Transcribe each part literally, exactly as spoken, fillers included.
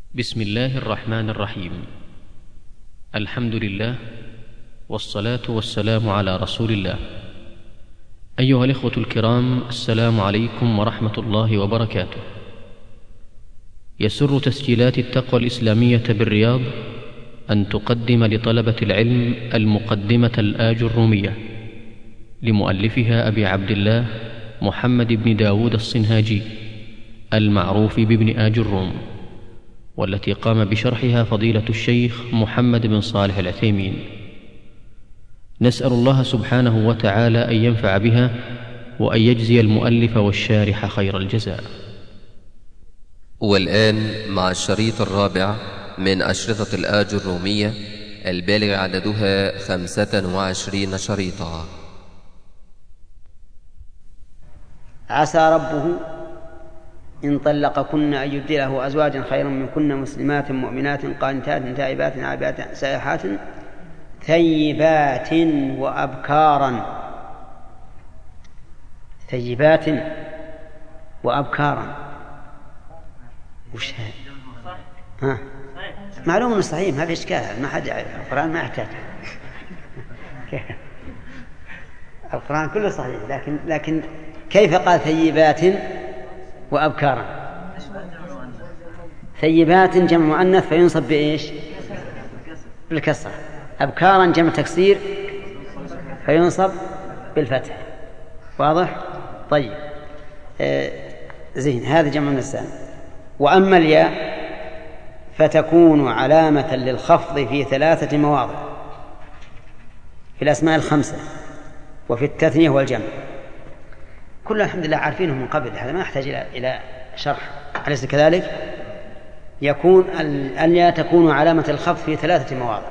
بسم الله الرحمن الرحيم. الحمد لله والصلاة والسلام على رسول الله. أيها الإخوة الكرام، السلام عليكم ورحمة الله وبركاته. يسر تسجيلات التقوى الإسلامية بالرياض أن تقدم لطلبة العلم المقدمة الآج الرومية لمؤلفها أبي عبد الله محمد بن داود الصنهاجي المعروف بابن آج الروم، والتي قام بشرحها فضيلة الشيخ محمد بن صالح العثيمين. نسأل الله سبحانه وتعالى أن ينفع بها وأن يجزي المؤلف والشارح خير الجزاء. والآن مع الشريط الرابع من أشرطة الآج الرومية البالغ عددها خمسة وعشرين شريطا. عسى ربه إن طلقكن أن يبدله أزواجا خيرا منكن مسلمات مؤمنات قانتات تائبات عابدات سائحات ثيبات وأبكارا. ثيبات وأبكارا وش ها؟ معلوم انه صحيح، ما في اشكال، ما حد يعرف. القرآن ما يحتاج القرآن كله صحيح، لكن لكن كيف قال ثيبات وأبكارا؟ ثيبات جمع مؤنث فينصب بإيش؟ بالكسرة. أبكارا جمع تكسير فينصب بالفتح. واضح؟ طيب آه زين، هذا جمع النسان. وأما الياء فتكون علامة للخفض في ثلاثة مواضع: في الأسماء الخمسة وفي التثنية والجمع. كلنا الحمد لله عارفينه من قبل، هذا ما يحتاج إلى إلى شرح، أليس كذلك؟ يكون الياء تكون علامة الخفض في ثلاثة مواضع.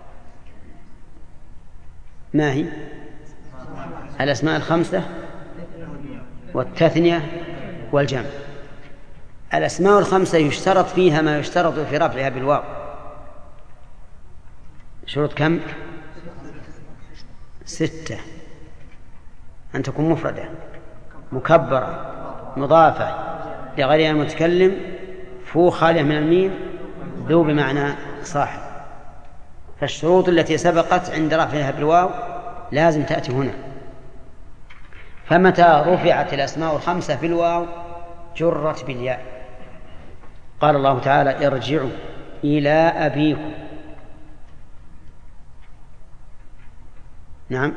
ما هي؟ الأسماء الخمسة والتثنية والجمع. الأسماء الخمسة يشترط فيها ما يشترط في رفعها بالواو. شروط كم؟ ستة: أن تكون مفردة، مكبرة، مضافة لغيرها المتكلم، فو خالية من الميم، ذو بمعنى صاحب. فالشروط التي سبقت عند رفعها بالواو لازم تأتي هنا. فمتى رفعت الأسماء الخمسة بالواو جرت بالياء. قال الله تعالى: ارجعوا إلى أبيكم. نعم،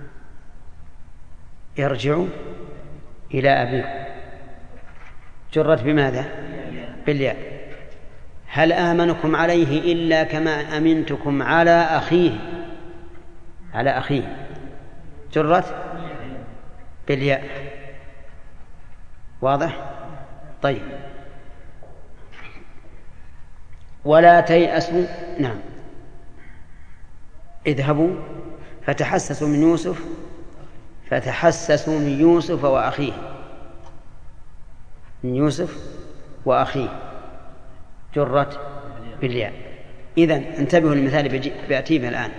ارجعوا إلى أبيكم جرت بماذا؟ بالياء. هل آمنكم عليه إلا كما أمنتكم على أخيه. على أخيه جرت بالياء. واضح؟ طيب. ولا تيأسوا. نعم، اذهبوا فتحسسوا من يوسف فتحسسوا من يوسف وأخيه. من يوسف وأخيه جرت بالياء. إذن انتبهوا للمثال بأتي به الآن.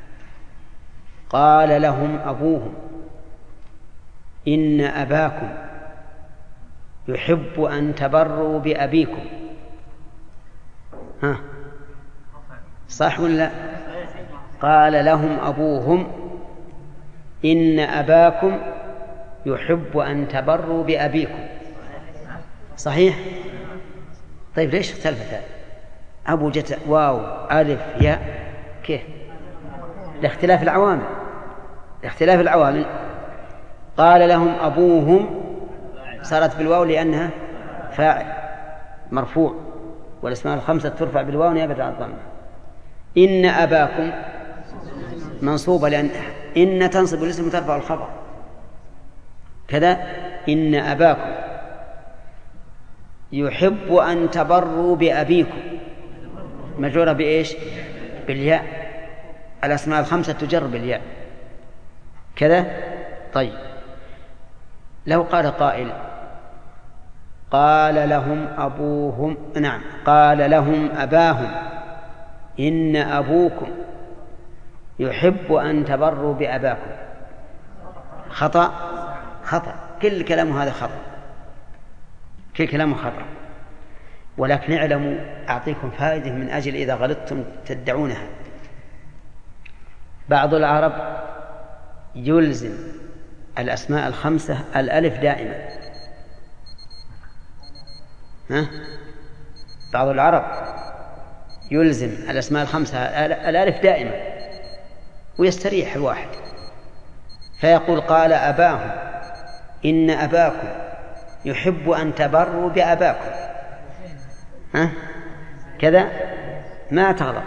قال لهم أبوهم إن أباكم يحب أن تبروا بأبيكم. ها صح ولا لا؟ قال لهم أبوهم إن أباكم يحب أن تبروا بأبيكم. صحيح؟ طيب ليش اختلفت؟ أبو جت واو ألف ياء كيف؟ لاختلاف العوامل. لاختلاف العوامل. قال لهم أبوهم صارت بالواو لأنها فاعل مرفوع، والأسماء الخمسة ترفع بالواو نيابة عن الضمة. إن أباكم منصوبة لأن إن تنصب الاسم وترفع الخبر. كذا إن أباكم يحب أن تبروا بأبيكم مجرورة بإيش؟ بالياء. الأسماء الخمسة تجر بالياء كذا. طيب، لو قال قائل قال لهم أبوهم، نعم، قال لهم أباهم إن أبوكم يحب أن تبروا بأباكم، خطأ. خطأ، كل كلام هذا خطأ، كل كلام خطأ. ولكن اعلموا أعطيكم فائدة من أجل إذا غلطتم تدعونها. بعض العرب يلزم الأسماء الخمسة الألف دائما. ها؟ بعض العرب يلزم الأسماء الخمسة الألف دائما ويستريح الواحد، فيقول قال أباهم إن أباكم يحب أن تبروا بأباكم. ها؟ كذا ما تغلط.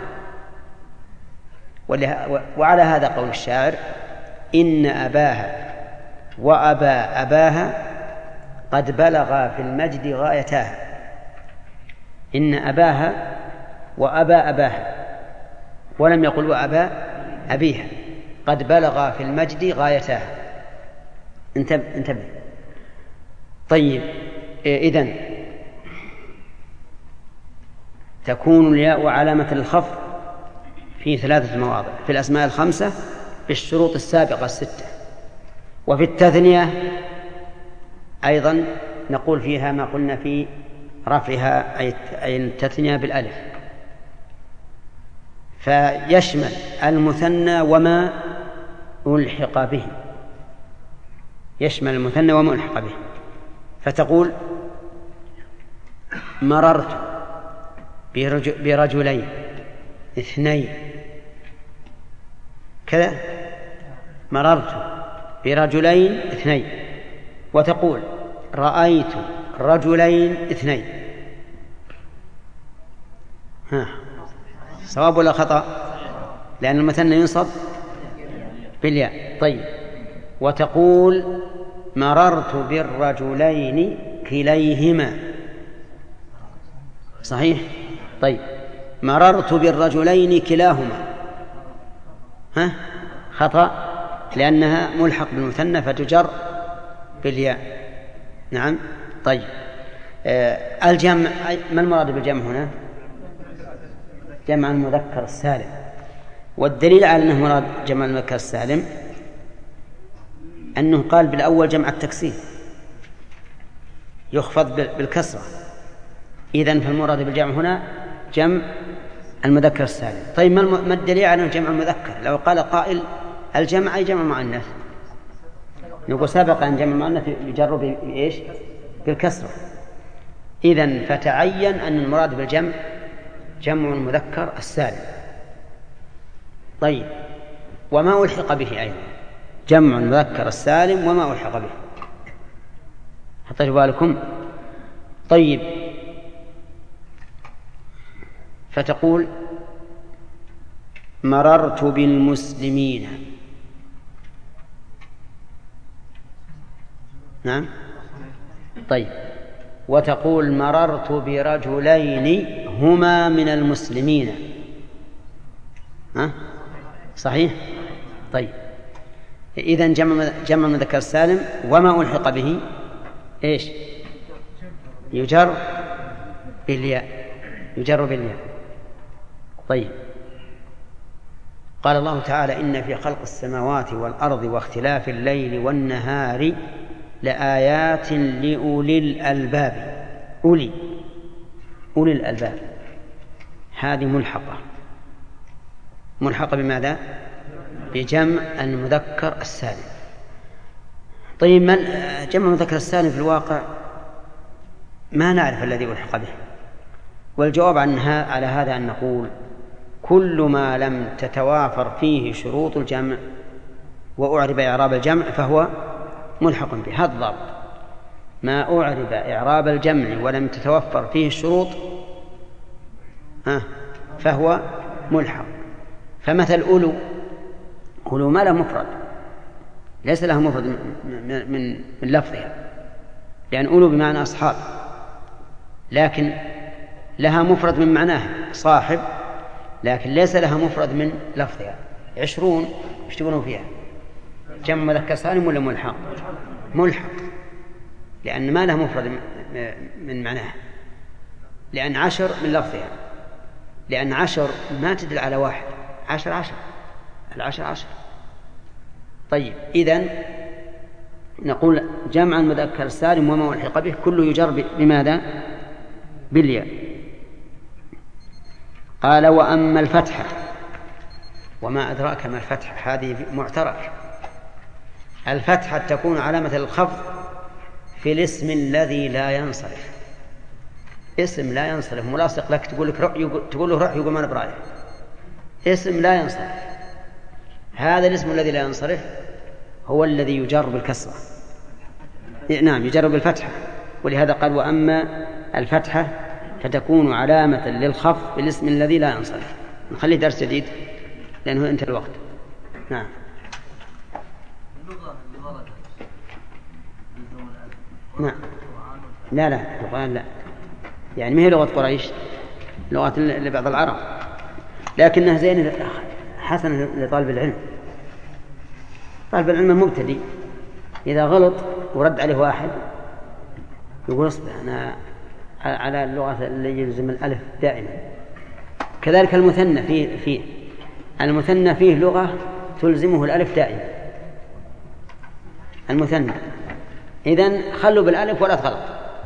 وعلى هذا قول الشاعر إن أباها وأبا أباها قد بلغا في المجد غايتاها. إن أباها وأبا أباها، ولم يقل وأبا أبيها، قد بلغا في المجد غايتاها. انتبه, انتبه. طيب، إذن تكون الياء علامة للخفض في ثلاثة مواضع: في الأسماء الخمسة بالشروط السابقة الستة، وفي التثنية أيضا نقول فيها ما قلنا في رفعها أي التثنية بالألف، فيشمل المثنى وما ألحق به، يشمل المثنى وما ألحق به. فتقول مررت برجلين اثنين، كذا مررت برجلين اثنين. وتقول رأيت رجلين اثنين. ها، صواب ولا خطأ؟ لأن المثنى ينصب بالياء. طيب، وتقول مررت بالرجلين كليهما. صحيح؟ طيب، مررت بالرجلين كلاهما. ها، خطأ لأنها ملحق بالمثنى فتجر بالياء. نعم. طيب، آه الجمع، ما المراد بالجمع هنا؟ جمع المذكر السالم. والدليل على أنه مراد جمع المذكر السالم أنه قال بالأول جمع التكسير يخفض بالكسرة، إذن فالمراد بالجمع هنا جمع المذكر السالم. طيب، ما الدليل على أنه جمع المذكر؟ لو قال قائل الجمع أي جمع مؤنث، نقول سبق أن جمع المؤنث يجر بإيش؟ بالكسرة. إذن فتعين أن المراد بالجمع جمع المذكر السالم. طيب، وما ألحق به أيضا جمع المذكر السالم وما ألحق به، حطيتوا بالكم؟ طيب، فتقول مررت بالمسلمين. نعم. طيب، وتقول مررت برجلين هما من المسلمين. ها؟ صحيح؟ طيب، إذن جمع جمع المذكر السالم وما ألحق به إيش؟ يجر بالياء، يجر بالياء. طيب، قال الله تعالى إن في خلق السماوات والأرض واختلاف الليل والنهار لآيات لأولي الألباب. أولي أولي الألباب هذه ملحقة، ملحقة بماذا؟ بجمع المذكر السالم. طيب، من جمع المذكر السالم في الواقع ما نعرف الذي ألحق به، والجواب عنها على هذا أن نقول كل ما لم تتوافر فيه شروط الجمع وأعرب إعراب الجمع فهو ملحق به. هذا الضابط: ما أعرب إعراب الجمع ولم تتوفر فيه الشروط ها فهو ملحق. فمثل أولو، أولو ما له مفرد، ليس له مفرد من, من, من لفظها، لأن أولو بمعنى أصحاب، لكن لها مفرد من معناها صاحب، لكن ليس لها مفرد من لفظها. عشرون ايش تقولون فيها؟ جمع مذكر سالم ولا ملحق؟ ملحق، لأن ما لها مفرد من معناها، لأن عشر من لفظها، لأن عشر ما تدل على واحد، عشر عشر، العشر عشر. طيب، إذن نقول جمع المذكر السالم وما ألحق به كله يجر بماذا؟ بالياء. قال وأما الفتحة، وما أدراك ما الفتحة، هذه معترك. الفتحة تكون علامة الخفض في الاسم الذي لا ينصرف، اسم لا ينصرف ملاصق لك، تقول لك رأي، تقول له رأي، يقول ما أنا برأيه، اسم لا ينصرف. هذا الاسم الذي لا ينصرف هو الذي يجر بالكسرة، نعم يجر بالفتحة، ولهذا قال وأما الفتحة فتكون علامة للخفض بالاسم الذي لا ينصرف. نخلي درس جديد لأنه انتهى الوقت. نعم. نعم. لا لا القرآن لا، يعني ما هي لغة قريش، لغة لبعض العرب، لكنها زين حسن لطالب العلم. طالب العلم المبتدئ إذا غلط ورد عليه واحد يقول اصبر أنا على اللغة اللي يلزم الألف دائما. كذلك المثنى فيه فيه المثنى فيه لغة تلزمه الألف دائما، المثنى. إذن خلوا بالألف ولا تغلط.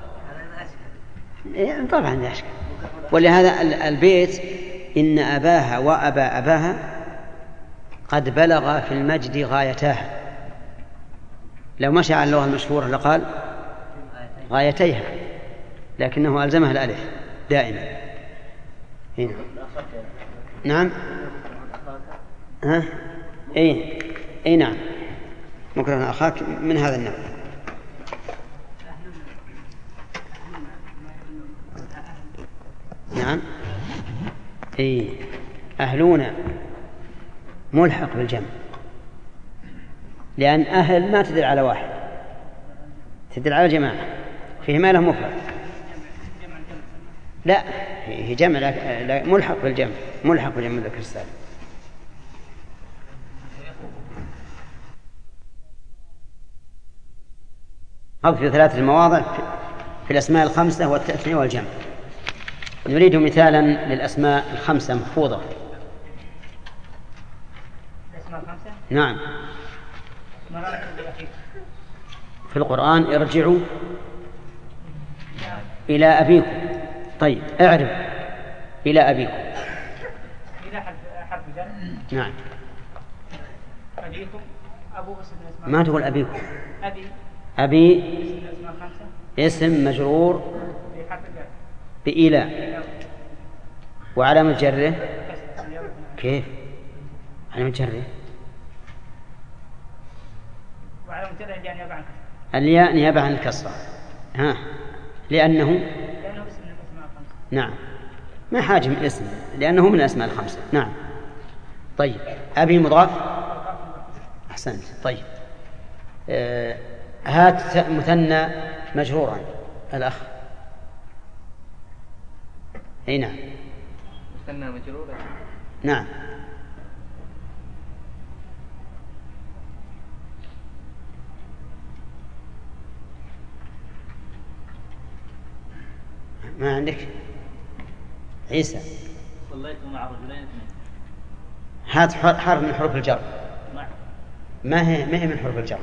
طبعا لا أشكال. ولهذا البيت إن أباها وأبا أباها قد بلغ في المجد غايتاها، لو مشى على اللغة المشهورة لقال غايتيها، لكنه ألزمها الألف دائما. هنا. نعم. ها؟ أي أي نعم، مكره أخاك من هذا النوع. نعم. أي أهلون ملحق بالجمع، لأن أهل ما تدل على واحد، تدل على جماعة، فيه ما له مفرد. لا هي جمع لا ملحق بالجمع، ملحق بالجمع مذكر السالم. أو في ثلاثة المواضع في الأسماء الخمسة والتأثنية والجمع. نريد مثالا للأسماء الخمسة محفوظة. الأسماء الخمسة؟ نعم. في القرآن ارجعوا إلى أبيكم. طيب اعرف إلى أبيكم. إلى حرف جر. نعم. أبيكم أبو اسم الأسماء. ما تقول أبيكم. أبي. أبي اسم مجرور بإلى وعلامة جره كيف؟ علامة جره وعلامة جره الياء نيابة عن الكسرة. ها لأنه لأنه اسم من الأسماء الخمسة. نعم ما حاجة من اسم، لأنه من الأسماء الخمسة. نعم. طيب أبي مضاف. أحسنت. طيب آه هات مثنى مجرورا الأخ. أي نعم. مثنى مجرورا. نعم. ما عندك عيسى. صليت مع رجلين اثنين. هات حرف من حروف الجر. ما هي ما هي من حروف الجر؟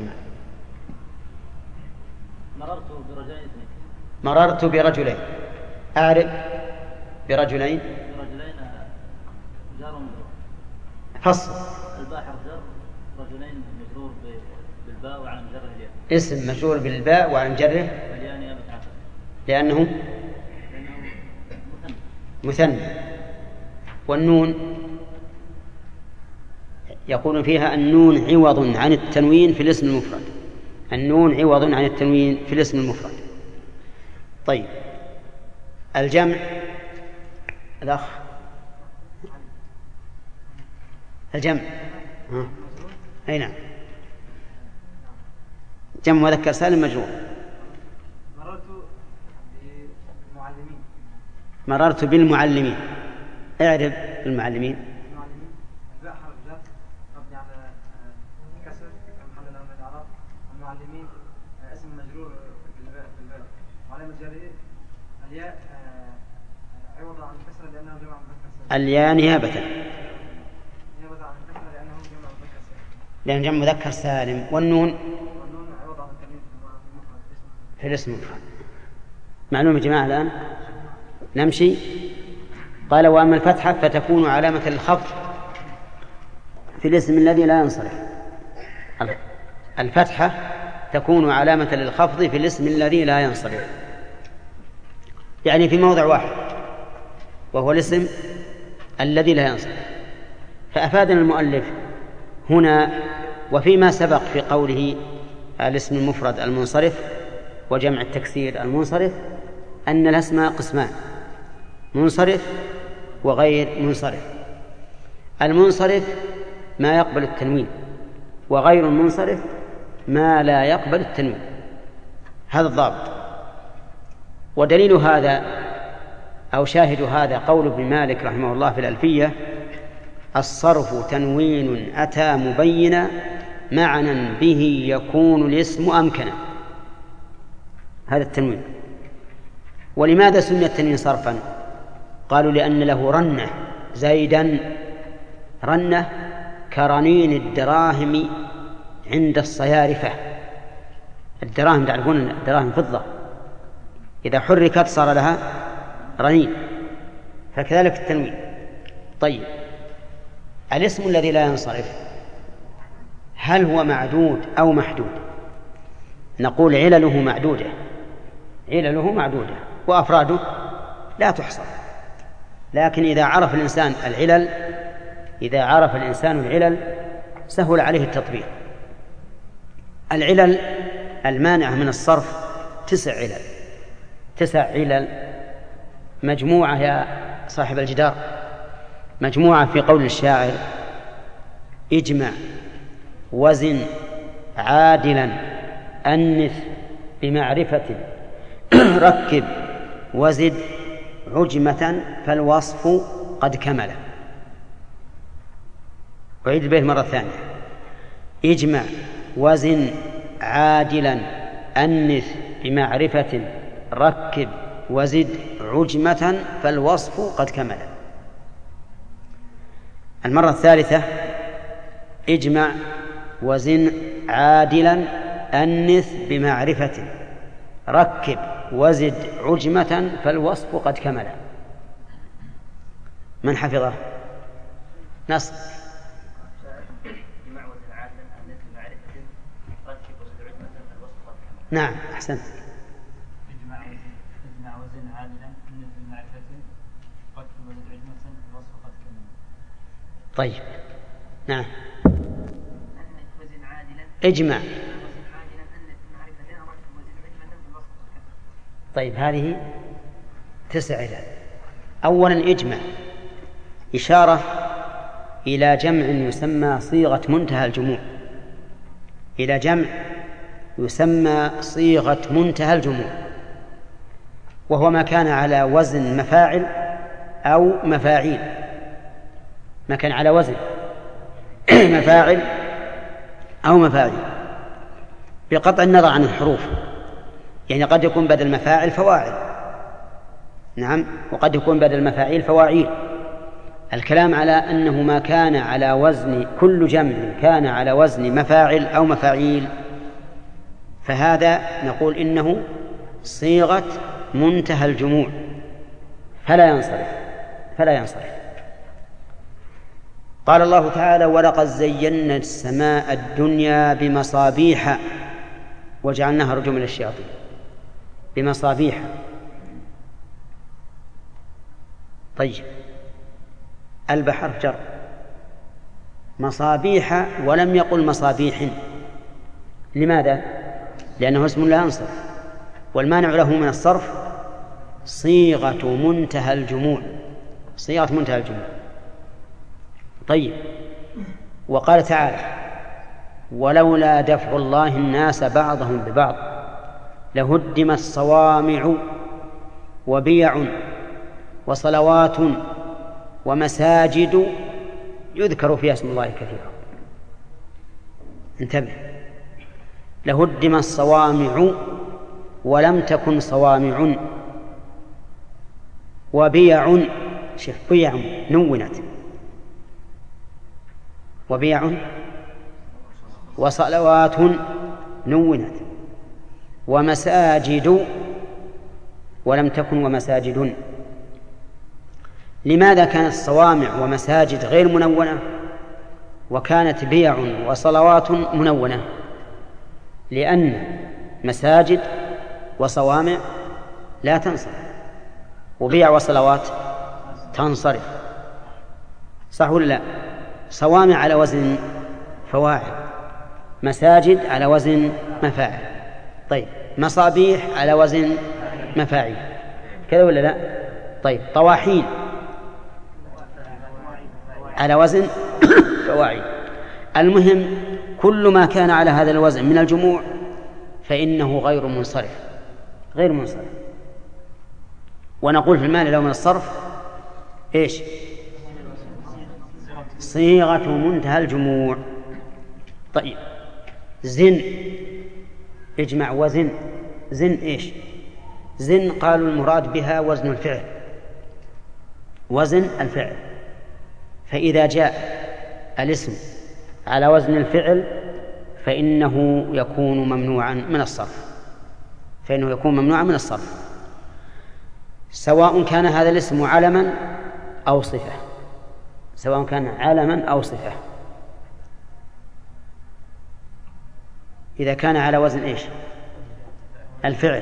مررت برجلين اثنين. مررت برجلين. أعرف برجلين. برجلين جار ومجرور. فصل. الباء حرف جر، رجلين مجرور بالباء وعلى جره الياء. اسم مجرور بالباء وعلى جره الياء نيابة عنه. لأنه لأنه مثنى. مثنى. والنون يقول فيها النون عوض عن التنوين في الاسم المفرد. النون عوض عن التنوين في الاسم المفرد. طيب الجمع الأخ. الجمع ها. أي نعم. جمع مذكر سالم مجرور. مررت بالمعلمين. مررت بالمعلمين. اعرف المعلمين. المعلمين اسم مجرور بالباء وعلامة جره الياء عوض عن الكسرة لأنه جمع مذكر سالم. الياء نيابة نيابة عن الكسرة لأنه جمع مذكر سالم. لأنه جمع مذكر سالم. والنون والنون عوض عن التنوين في الاسم المفرد. معلوم يا جماعة الآن؟ نمشي. قال وأما الفتحة فتكون علامة للخفض في الاسم الذي لا ينصرف. الفتحة تكون علامة للخفض في الاسم الذي لا ينصرف، يعني في موضع واحد وهو الاسم الذي لا ينصرف. فأفادنا المؤلف هنا وفيما سبق في قوله الاسم المفرد المنصرف وجمع التكسير المنصرف أن الأسماء قسمان: منصرف وغير منصرف. المنصرف ما يقبل التنوين، وغير المنصرف ما لا يقبل التنوين. هذا الضابط. ودليل هذا أو شاهد هذا قول ابن مالك رحمه الله في الألفية: الصرف تنوين أتى مبينا معنى به يكون الاسم أمكنا. هذا التنوين. ولماذا سمي التنوين صرفا؟ قالوا لأن له رنة. زيدا رنة كرنين الدراهم عند الصيارفة. الدراهم تعرفون الدراهم فضة، إذا حركت صار لها رنين، فكذلك التنوين. طيب، الاسم الذي لا ينصرف هل هو معدود أو محدود؟ نقول علله معدودة، علله معدودة وأفراده لا تحصى. لكن إذا عرف الإنسان العلل إذا عرف الإنسان العلل سهل عليه التطبيق. العلل المانعة من الصرف تسع علل تسع علل مجموعة يا صاحب الجدار، مجموعة في قول الشاعر: اجمع وزن عادلا أنث بمعرفة ركب وزد عجمة فالوصف قد كمل. أعيد البيت مرة ثانية: اجمع وزن عادلا أنث بمعرفة ركب وزد عجمة فالوصف قد كمل. المرة الثالثة: اجمع وزن عادلا أنث بمعرفة ركب وزد عجمة فالوصف قد كمل. من حفظه؟ نص. نعم، أحسنت. اجمع اجمع وزن عادلا أنث بمعرفة ركب وزد عجمة فالوصف قد كمل. طيب، نعم. وزن عادلا اجمع. طيب، هذه تسع علل. أولا اجمع إشارة إلى جمع يسمى صيغة منتهى الجموع، إلى جمع يسمى صيغة منتهى الجموع، وهو ما كان على وزن مفاعل أو مفاعيل. ما كان على وزن مفاعل أو مفاعيل بقطع النظر عن الحروف، يعني قد يكون بدل مفاعل فواعل، نعم، وقد يكون بدل مفاعيل فواعيل. الكلام على أنه ما كان على وزن، كل جمع كان على وزن مفاعل أو مفاعيل، فهذا نقول إنه صيغة منتهى الجموع فلا ينصرف فلا ينصرف. قال الله تعالى: ولقد زينا السماء الدنيا بمصابيح وجعلناها رجوما للشياطين. بمصابيح. طيب، البحر جر مصابيح ولم يقل مصابيح. لماذا؟ لأنه اسم لا ينصرف، والمانع له من الصرف صيغة منتهى الجموع، صيغة منتهى الجموع. طيب، وقال تعالى: ولولا دفع الله الناس بعضهم ببعض لهدمت صوامع وبيع وصلوات ومساجد يذكر فيها اسم الله كثيرا. انتبه، لهدمت صوامع ولم تكن صوامع، وبيع، شوف بيع نونت، وبيع وصلوات نونت، ومساجد ولم تكن ومساجد. لماذا كانت صوامع ومساجد غير منونة وكانت بيع وصلوات منونة؟ لأن مساجد وصوامع لا تنصرف، وبيع وصلوات تنصرف، صح ولا لا؟ صوامع على وزن فواعل، مساجد على وزن مفاعل. طيب مصابيح على وزن مفاعيل، كذا ولا لا؟ طيب طواحين على وزن فواعل. المهم كل ما كان على هذا الوزن من الجموع فإنه غير منصرف، غير منصرف. ونقول في المال لو من الصرف إيش؟ صيغة منتهى الجموع. طيب زن، اجمع وزن. زن إيش؟ زن قالوا المراد بها وزن الفعل، وزن الفعل. فإذا جاء الاسم على وزن الفعل فإنه يكون ممنوعا من الصرف، فإنه يكون ممنوعا من الصرف، سواء كان هذا الاسم علما أو صفة، سواء كان علما أو صفة. إذا كان على وزن إيش؟ الفعل،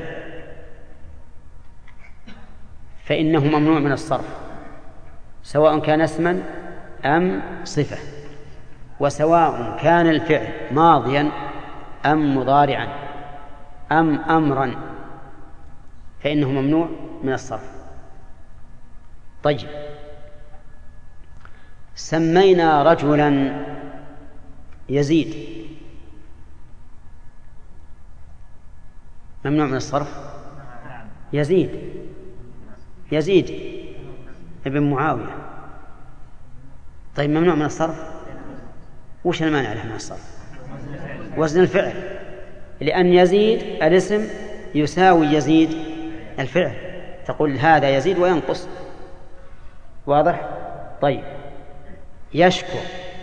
فإنه ممنوع من الصرف، سواء كان اسما أم صفة، وسواء كان الفعل ماضيا أم مضارعا أم أمرا فإنه ممنوع من الصرف. طيب سمينا رجلا يزيد، ممنوع من الصرف؟ يزيد، يزيد ابن معاوية. طيب ممنوع من الصرف؟ وش المانع له من الصرف؟ وزن الفعل، لأن يزيد الاسم يساوي يزيد الفعل، تقول هذا يزيد وينقص، واضح؟ طيب يشكر،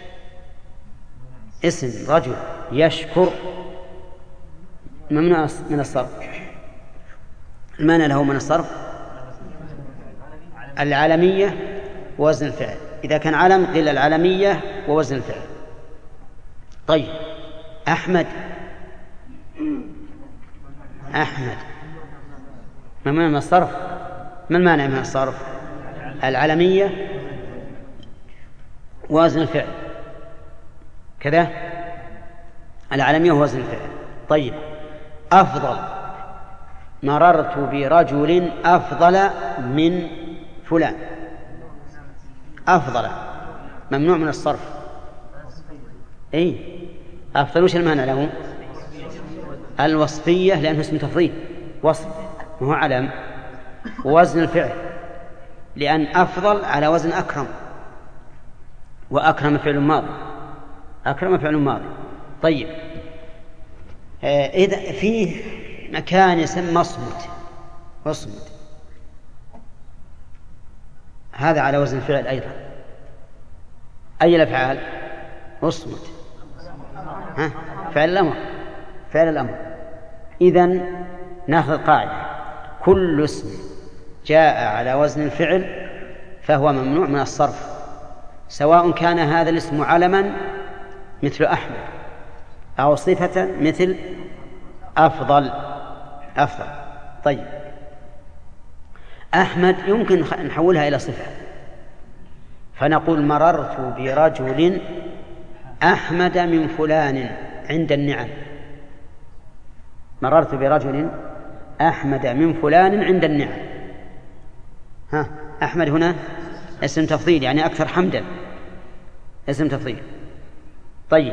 اسم رجل يشكر ممنوع من الصرف، المانع له من الصرف العالمية ووزن الفعل. إذا كان علم قيل العالمية ووزن الفعل. طيب أحمد، أحمد ممنوع من الصرف، ما المانع من الصرف؟ العالمية ووزن الفعل، كذا العالمية ووزن الفعل. طيب أفضل، مررت برجل أفضل من فلان، أفضل ممنوع من الصرف. أي أفضل وش المانع له؟ الوصفية، لأنه اسم تفضيل وصف وهو علم، ووزن الفعل لأن أفضل على وزن أكرم، وأكرم فعل ماضي، أكرم فعل ماضي. طيب آه إذا فيه مكان يسمى مصمت، مصمت هذا على وزن الفعل أيضا. أي الأفعال؟ أصمت، ها فعل الأمر، فعل الأمر. إذن نأخذ القاعدة: كل اسم جاء على وزن الفعل فهو ممنوع من الصرف، سواء كان هذا الاسم علما مثل أحمد أو صفة مثل أفضل، أفضل. طيب أحمد يمكن نحولها إلى صفة، فنقول مررت برجل أحمد من فلان عند النعم، مررت برجل أحمد من فلان عند النعم. ها أحمد هنا اسم تفضيل، يعني أكثر حمدا، اسم تفضيل. طيب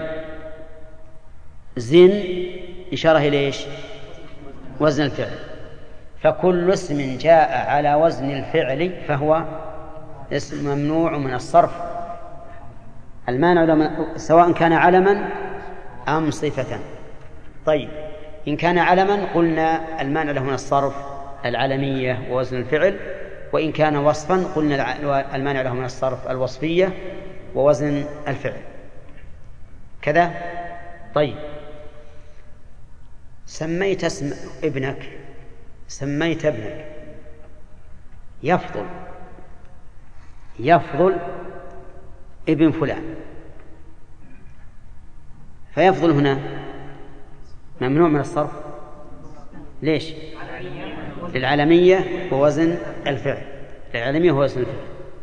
زن إشارة إلى إيش؟ وزن الفعل. فكل اسم جاء على وزن الفعل فهو اسم ممنوع من الصرف، المانع سواء كان علما أم صفة. طيب إن كان علما قلنا المانع له من الصرف العلمية ووزن الفعل، وإن كان وصفا قلنا المانع له من الصرف الوصفية ووزن الفعل، كذا. طيب سميت اسم ابنك، سميت ابنك يفضل، يفضل ابن فلان، فيفضل هنا ممنوع من الصرف. ليش؟ للعلمية ووزن الفعل، للعلمية ووزن الفعل.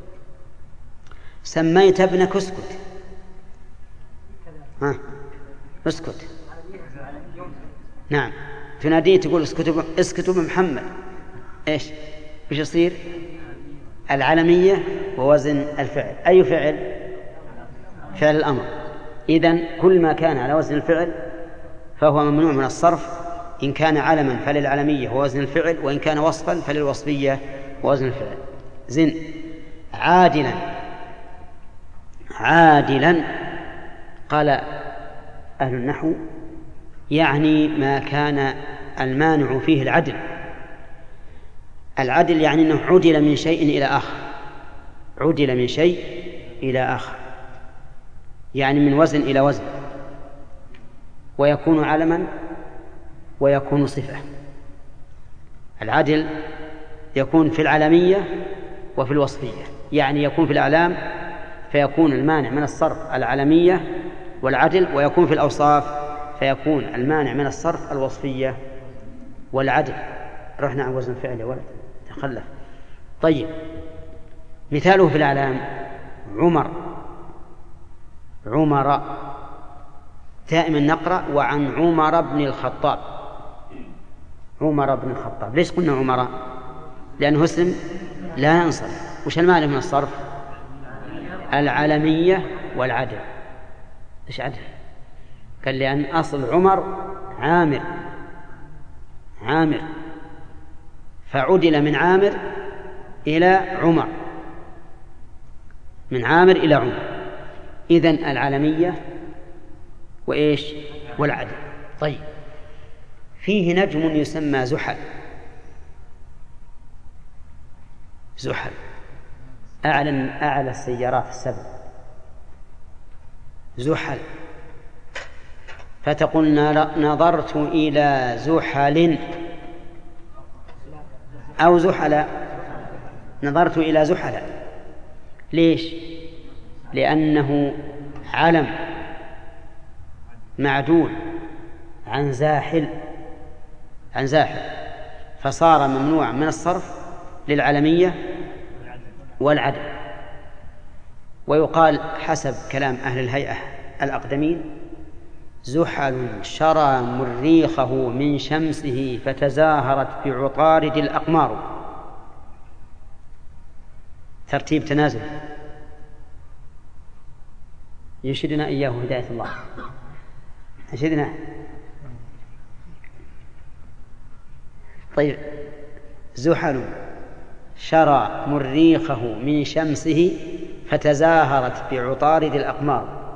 سميت ابنك اسكت، ها اسكت، نعم، تناديه تقول اسكتوا اسكتوا بمحمد، ايش ايش يصير؟ العلمية ووزن الفعل. أي فعل؟ فعل الأمر. إذن كل ما كان على وزن الفعل فهو ممنوع من الصرف، إن كان علما فللعلمية ووزن الفعل، وإن كان وصفا فللوصفية ووزن الفعل. زن. عادلا. عادلا قال أهل النحو يعني ما كان المانع فيه العدل. العدل يعني أنه عدل من شيء إلى آخر، عدل من شيء إلى آخر، يعني من وزن إلى وزن، ويكون علما ويكون صفة. العدل يكون في العلمية وفي الوصفية، يعني يكون في الأعلام فيكون المانع من الصرف العلمية والعدل، ويكون في الأوصاف فيكون المانع من الصرف الوصفية والعدل. رحنا عن وزن الفعل يا ولد، تخلف. طيب، مثاله في الأعلام عمر، عمر دائما نقرأ وعن عمر بن الخطاب، عمر بن الخطاب. ليش قلنا عمر؟ لأنه اسم لا ينصرف. وش المعنى من الصرف؟ العلمية والعدل. إيش عدل؟ قال لأن أصل عمر عامر، عامر، فعدل من عامر إلى عمر، من عامر إلى عمر. إذن العلمية وإيش؟ والعدل. طيب، فيه نجم يسمى زحل، زحل أعلى أعلى السيارات السبع، زحل. فتقول نظرت إلى زحل أو زحل، نظرت إلى زحل. ليش؟ لأنه علم معدول عن زاحل، عن زاحل، فصار ممنوع من الصرف للعلمية والعدل. ويقال حسب كلام أهل الهيئة الأقدمين: زحل شرى مريخه من شمسه فتزاهرت بعطارد الأقمار. ترتيب تنازل يشهدنا إياه هداية الله، يشهدنا. طيب، زحل شرى مريخه من شمسه فتزاهرت بعطارد الأقمار.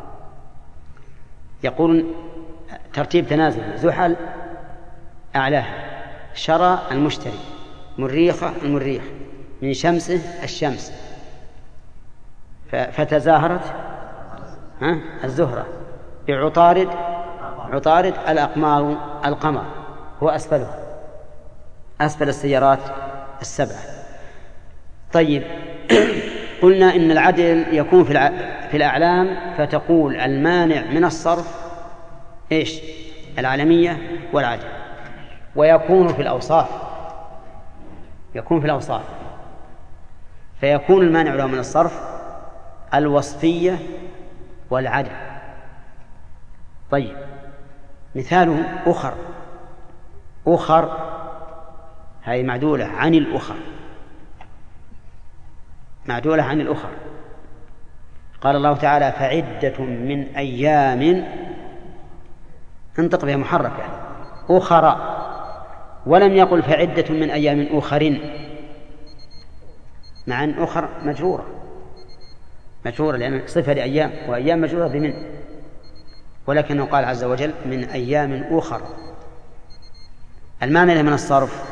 يقول ترتيب تنازل: زحل أعلاها، شرى المشتري، مريخة المريخ، من شمسه الشمس، فتزاهرت ها الزهرة بعطارد، عطارد الأقمار، القمر هو أسفلها، أسفل السيارات السبعة. طيب، قلنا إن العدل يكون في في الأعلام، فتقول المانع من الصرف إيش؟ العلمية والعدل. ويكون في الأوصاف، يكون في الأوصاف فيكون المانع له من الصرف الوصفية والعدل. طيب، مثاله أخر، أخر هذه معدولة عن الأخر، معدولة عن الأخر. قال الله تعالى: فعدة من أيام، انطق بها محركة، أخرى، ولم يقل فعدة من أيام أخر، مع أن أخر مجرورة، مجرورة لأن صفة لأيام، وأيام مجرورة بمن، ولكنه قال عز وجل من أيام أخر. المعنى من الصرف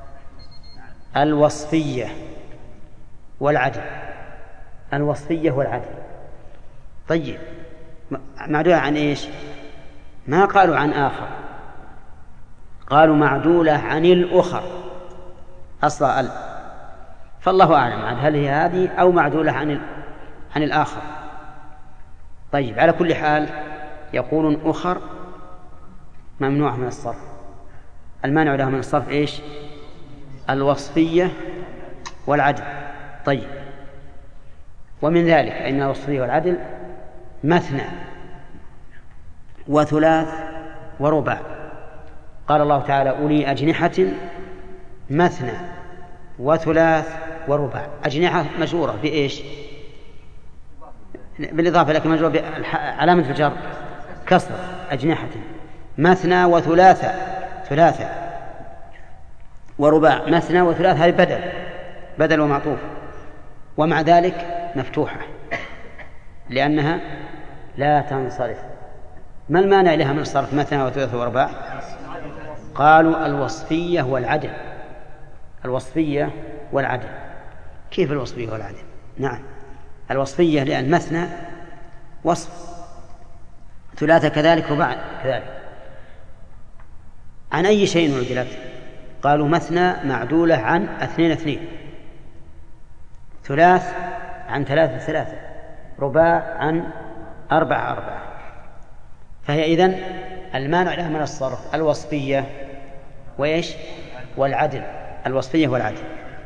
الوصفية والعدل، الوصفية والعدل. طيب، معدولة عن إيش؟ ما قالوا عن آخر، قالوا معدولة عن الأخر، أصل ال، فالله أعلم عن هل هي هذه أو معدولة عن عن الآخر. طيب، على كل حال يقولون أخر ممنوع من الصرف. المانع له من الصرف إيش؟ الوصفية والعدل. طيب، ومن ذلك أن الوصفية والعدل مثنى وثلاث ورباع. قال الله تعالى أولي أجنحة مثنى وثلاث ورباع. أجنحة مجرورة بإيش؟ بالإضافة، لكن مجرورة بعلامة الجر كسر. أجنحة مثنى وثلاثة، ثلاثة ورباع. مثنى وثلاثة هذه بدل بدل ومعطوف، ومع ذلك مفتوحة لأنها لا تنصرف. ما المانع لها من الصرف مثنى وثلاثة ورباع؟ قالوا الوصفية والعدل. الوصفية والعدل. كيف الوصفية والعدل؟ نعم، الوصفية لأن مثنى وصف، ثلاثة كذلك، رباع كذلك. عن أي شيء عدلت؟ قالوا مثنى معدولة عن اثنين اثنين، ثلاث عن ثلاثة ثلاثة، رباع عن أربعة أربعة. فهي إذن المانع لها من الصرف الوصفية وإيش؟ والعدل. الوصفية والعدل.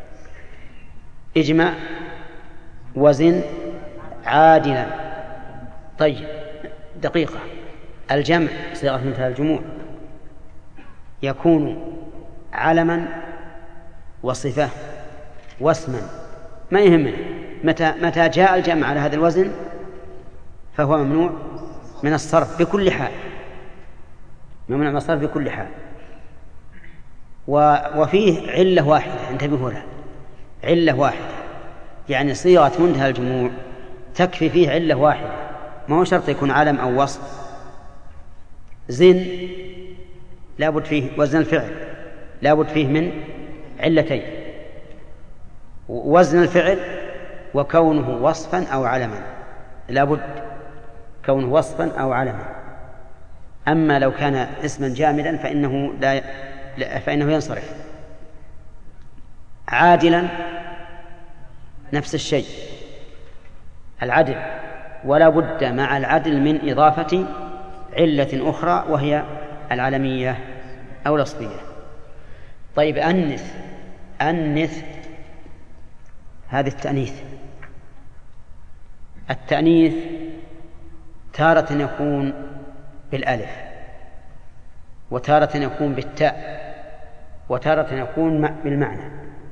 اجمع وزن عادلا. طيب، دقيقة. الجمع صيغة منتهى الجموع يكون علما وصفة واسما، ما يهمنا متى متى جاء الجمع على هذا الوزن فهو ممنوع من الصرف بكل حال، ممنوع من الصرف بكل حال. وفيه علة واحدة، انتبهوا لها، علة واحدة، يعني صيغة منتهى الجموع تكفي فيه علة واحدة، ما هو شرط يكون علم أو وصف. زن لابد فيه وزن الفعل، لابد فيه من علتين: وزن الفعل وكونه وصفا أو علما، لابد كونه وصفا أو علما. أما لو كان اسما جامدا فإنه لا فإنه ينصرف. عادلا نفس الشيء، العدل، ولا بد مع العدل من إضافة علة أخرى وهي العلمية أو الوصفية. طيب، أنث أنث هذا التأنيث. التأنيث تارة يكون بالألف، وتارة يكون بالتاء، وتارة يكون بالمعنى.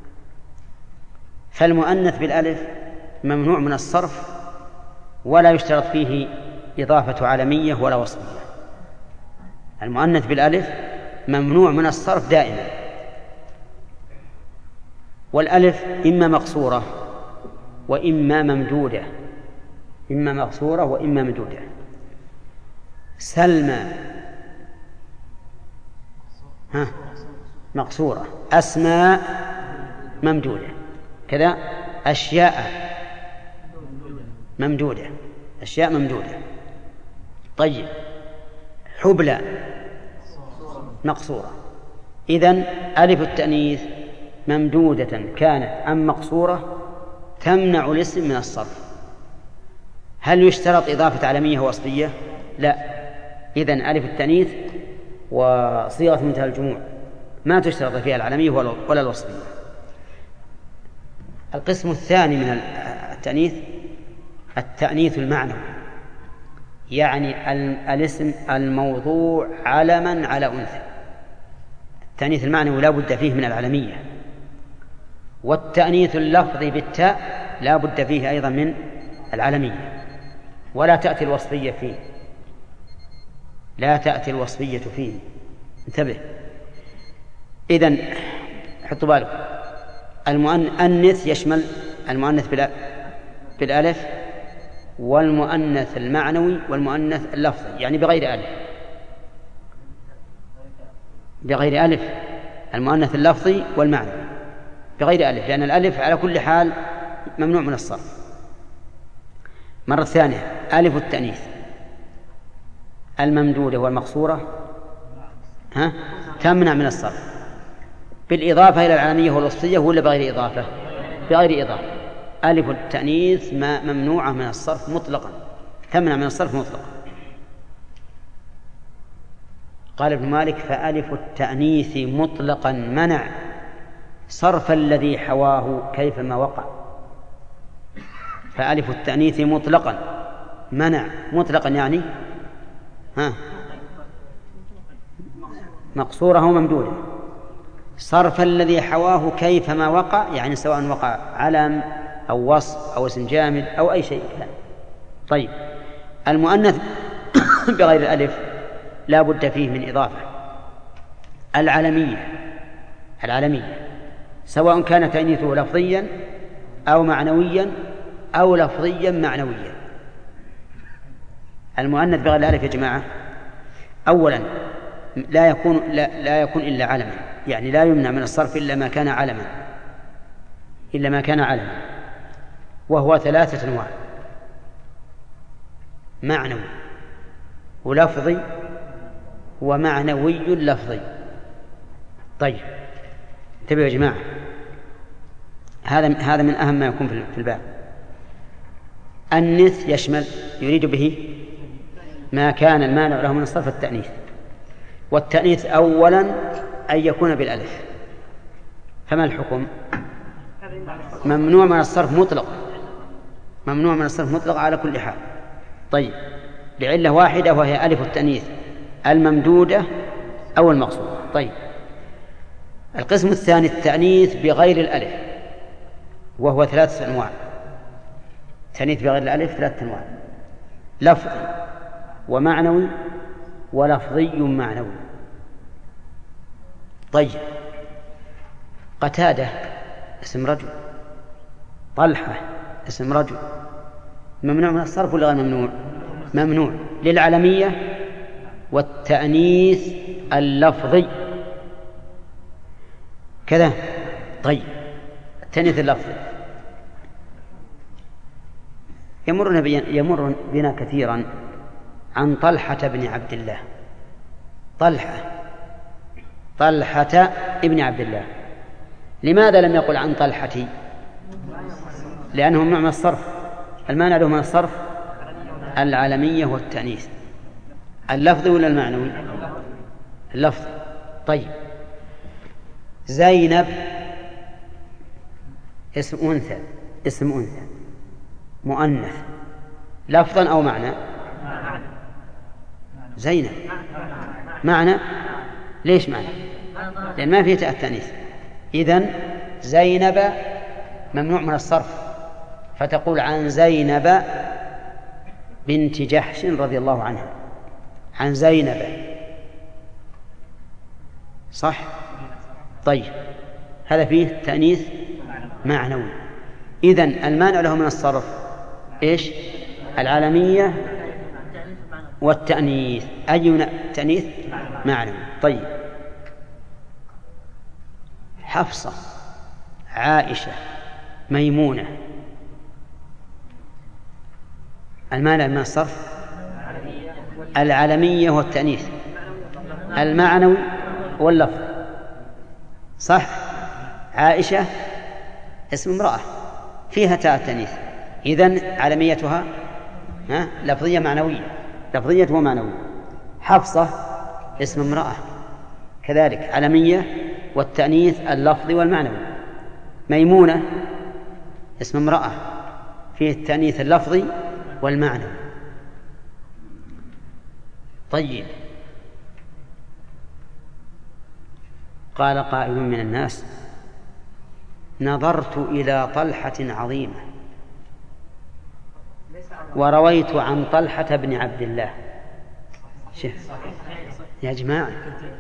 فالمؤنث بالألف ممنوع من الصرف ولا يشترط فيه إضافة علمية ولا وصفية. المؤنث بالألف ممنوع من الصرف دائما، والألف إما مقصورة وإما ممدودة، إما مقصورة وإما ممدودة. سلمى ها مقصورة، أسماء ممدودة، كذا أشياء ممدودة، أشياء ممدودة. طيب، حبلى مقصورة. إذن ألف التأنيث ممدودة كانت أم مقصورة تمنع الاسم من الصرف. هل يشترط إضافة علمية ووصفية؟ لا. إذن ألف التأنيث وصيغة منتهى الجموع ما تشترط فيها العلمية ولا الوصفية. القسم الثاني من التأنيث التأنيث المعنوي، يعني الاسم الموضوع علما على أنثى. التأنيث المعنوي لا بد فيه من العلمية، والتأنيث اللفظي بالتاء لا بد فيه أيضا من العلمية، ولا تأتي الوصفية فيه، لا تأتي الوصفية فيه. انتبه. إذن حطوا بالكم، المؤنث يشمل المؤنث بالألف والمؤنث المعنوي والمؤنث اللفظي، يعني بغير ألف، بغير ألف المؤنث اللفظي والمعنوي بغير ألف، لأن الألف على كل حال ممنوع من الصرف. مرة ثانية، ألف التأنيث الممدودة والمقصورة ها تمنع من الصرف بالإضافة إلى العلمية والوصفية ولا بغير إضافة؟ بغير إضافة. ألف التأنيث ما ممنوعة من الصرف مطلقا، تمنع من الصرف مطلقا. قال ابن مالك: فألف التأنيث مطلقا منع صرف الذي حواه كيفما وقع. فألف التأنيث مطلقا منع، مطلقا يعني ها مقصورة وممدودة، صرف الذي حواه كيفما وقع، يعني سواء وقع علم أو وصف أو اسم جامد أو أي شيء كان. طيب، المؤنث بغير الألف لا بد فيه من إضافة. العلمية العلمية سواء كان تأنيثه لفظيا أو معنويا أو لفظيا معنويا. المؤنث بغير الألف يا جماعة أولا لا يكون لا, لا يكون إلا علما، يعني لا يمنع من الصرف إلا ما كان علما إلا ما كان علما وهو ثلاثة أنواع: معنوي ولفظي ومعنوي لفظي. طيب انتبهوا يا جماعة، هذا هذا من أهم ما يكون في الباب. النث يشمل يريد به ما كان المانع له من الصرف التأنيث، والتأنيث أولا أن يكون بالألف. فما الحكم؟ ممنوع من الصرف مطلقا، ممنوع من الصرف مطلقا على كل حال. طيب، لعلة واحدة وهي ألف التأنيث الممدودة أو المقصورة. طيب، القسم الثاني التأنيث بغير الألف، وهو ثلاثة أنواع. التأنيث بغير الألف ثلاثة أنواع: لفظي ومعنوي ولفظي معنوي. طيب، قتادة اسم رجل، طلحة اسم رجل، ممنوع من الصرف ولا غير ممنوع؟ ممنوع للعلمية والتأنيث اللفظي كذا. طيب، التأنيث اللفظي يمر يمر بنا كثيرا عن طلحة بن عبد الله. طلحة طلحة ابن عبد الله، لماذا لم يقل عن طلحتي؟ لأنه ممنوع من الصرف. المانع له من الصرف العلمية والتأنيث. اللفظي ولا المعنوي؟ اللفظ. طيب، زينب اسم أنثى، اسم أنثى مؤنث، لفظا أو معنى؟ زينب معنى. ليش معنى؟ لأن ما فيه تاء التأنيث. إذن زينب ممنوع من الصرف، فتقول عن زينب بنت جحش رضي الله عنها، عن زينب، صح؟ طيب، هذا فيه تأنيث معنوي. إذن المانع له من الصرف إيش؟ العالمية والتأنيث. أي تأنيث؟ معنوي. طيب، حفصة، عائشة، ميمونة، المانع من الصرف العالمية والتأنيث المعنوي واللفظ، صح؟ عائشة اسم امرأة فيها تاء التأنيث، إذن عالميتها ها لفظية معنوية، لفظية ومعنوية. حفصة اسم امرأة كذلك عالمية والتأنيث اللفظي والمعنوي. ميمونة اسم امرأة فيه التأنيث اللفظي والمعنوي. طيب، قال قائل من الناس: نظرت إلى طلحة عظيمة ورويت عن طلحة بن عبد الله. شوف يا جماعة،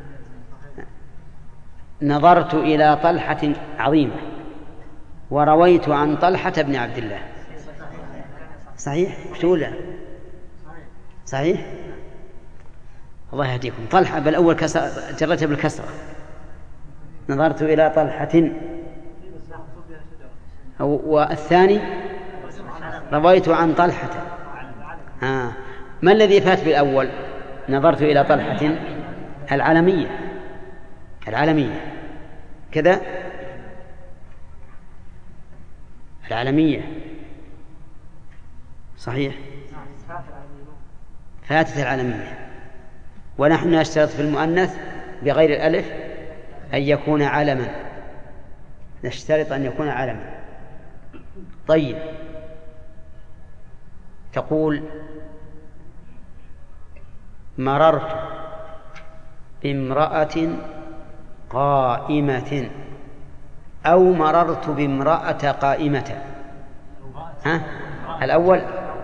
نظرت إلى طلحة عظيمة ورويت عن طلحة بن عبد الله، صحيح؟ بتقول صحيح؟ الله يهديكم. طلحة بالأول كسر جرتها بالكسرة، نظرت إلى طلحة، والثاني رويت عن طلحة. آه. ما الذي فات بالأول؟ نظرت إلى طلحة العالمية، العالمية كذا. العالمية صحيح، فاتت العالمية. ونحن نشترط في المؤنث بغير الألف أن يكون علما، نشترط أن يكون علما. طيب، تقول مررت بامرأة قائمة أو مررت بامرأة قائمة. ها؟ الأول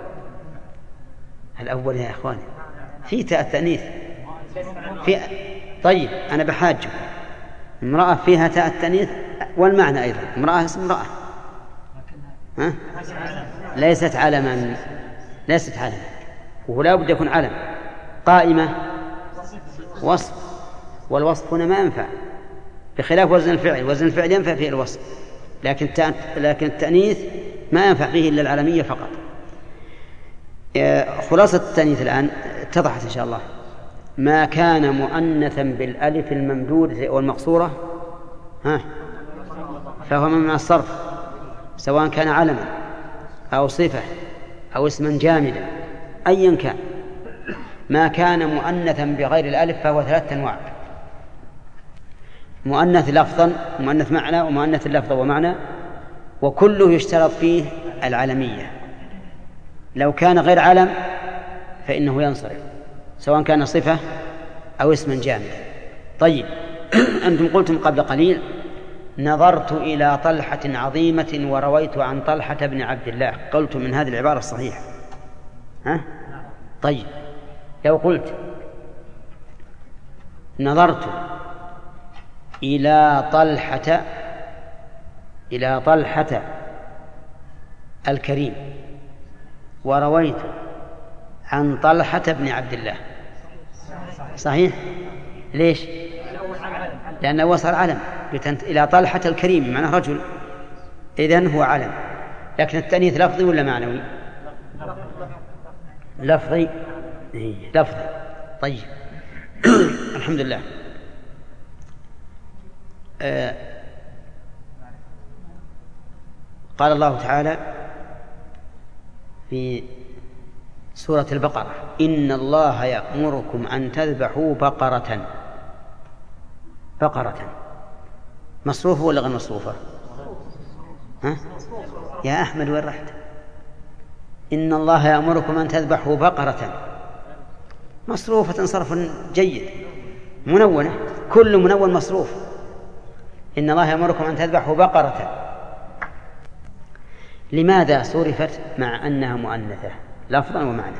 الأول يا إخواني في تاء التأنيث في. طيب أنا بحاجة امرأة فيها تاء التأنيث والمعنى أيضا امرأة اسم امرأة. ها؟ ليست علما، ليست علما، ولا بد يكون علم. قائمة وصف، والوصف هنا ما ينفع بخلاف وزن الفعل. وزن الفعل ينفع فيه الوصف، لكن لكن التأنيث ما ينفع فيه إلا العلمية فقط. خلاصة التأنيث الآن اتضحت إن شاء الله. ما كان مؤنثا بالألف الممدود والمقصورة ها فهو من الصرف، سواء كان علما أو صفة أو اسما جامدا أيا كان. ما كان مؤنثا بغير الألف فهو ثلاثة أنواع: مؤنث لفظا، مؤنث معنى، ومؤنث لفظا ومعنى، وكله يشترط فيه العلمية. لو كان غير علم فإنه ينصرف، سواء كان صفة أو اسما جامدا. طيب أنتم قلتم قبل قليل نظرت إلى طلحة عظيمة ورويت عن طلحة بن عبد الله، قلت من هذه العبارة الصحيحة. ها؟ طيب لو قلت نظرت إلى طلحة إلى طلحة الكريم ورويت عن طلحة بن عبد الله، صحيح؟ ليش؟ لأنه وصل علم إلى طلحة الكريم معناه رجل، إذن هو علم. لكن التأنيث لفظي ولا معنوي؟ لفظي. لفظي. طيب الحمد لله. آه قال الله تعالى في سورة البقرة: إن الله يأمركم أن تذبحوا بقرة. بقرة مصروفة ولا غير مصروفة؟ ها؟ يا أحمد وين رحت؟ إن الله يأمركم أن تذبحوا بقرة مصروفة صرف جيد، منونة، كل منون مصروف. إن الله يأمركم أن تذبحوا بقرة. لماذا صرفت مع أنها مؤنثة لفظا ومعنى؟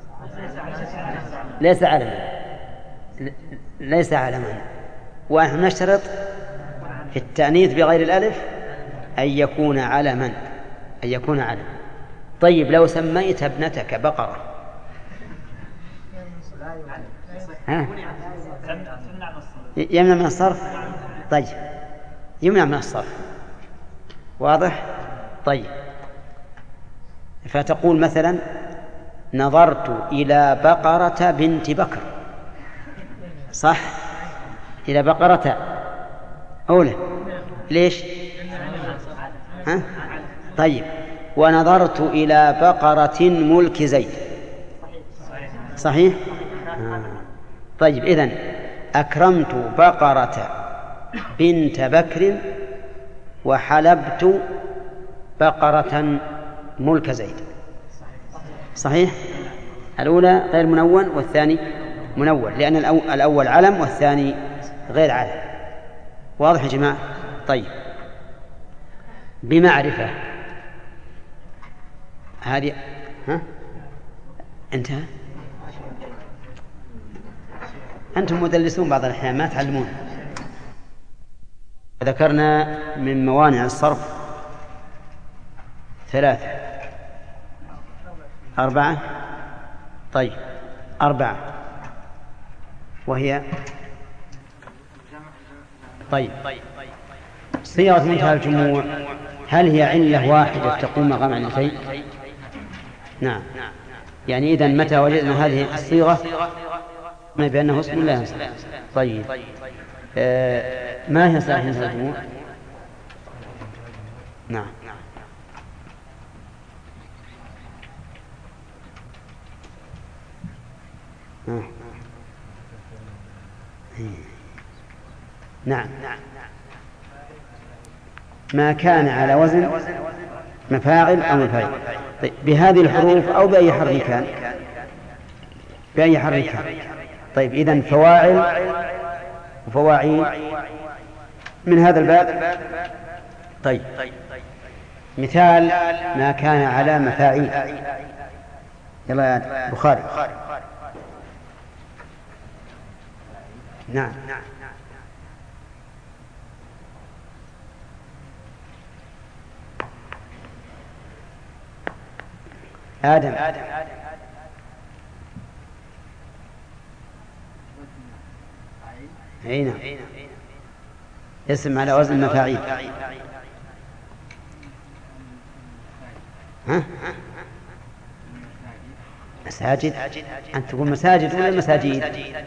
ليس علما، ليس علما. ونحن نشترط في التأنيث بغير الألف أن يكون علما، أن يكون علما. طيب لو سميت ابنتك بقرة ها؟ يمنع من الصرف؟ طيب يمنع من الصرف، واضح؟ طيب فتقول مثلا نظرت إلى بقرة بنت بكر، صح؟ إلى بقرة أولى، ليش؟ ها؟ طيب ونظرت إلى بقرة ملك زيد، صحيح؟ آه. طيب إذن أكرمت بقرة بنت بكر وحلبت بقرة ملك زيد، صحيح؟ الأولى غير منون والثاني منون، لأن الأول علم والثاني غير علم. واضح يا جماعة؟ طيب بمعرفة هذه ها انتهى. أنتم مدلسون بعض الأحيان ما تعلمون. ذكرنا من موانع الصرف ثلاثة أربعة. طيب أربعة وهي طيب صيغة منتهى الجموع هل هي علة واحدة تقوم مقام علتين؟ نعم. يعني إذن متى وجدنا هذه الصيغة بأنه اسم لا ينصرف. طيب آه ما هي صيغة منتهى الجموع؟ نعم آه. نعم ما كان على وزن مفاعل أو مفاعل. طيب بهذه الحروف أو بأي حرف كان، بأي حرف كان. طيب إذن فواعل وفواعيل من هذا الباب. طيب مثال ما كان على مفاعيل. يلا يا بخاري. نعم آدم. عينا اسم على وزن مفاعيل. ها؟ مساجد. أنت تقول مساجد ولا مساجد؟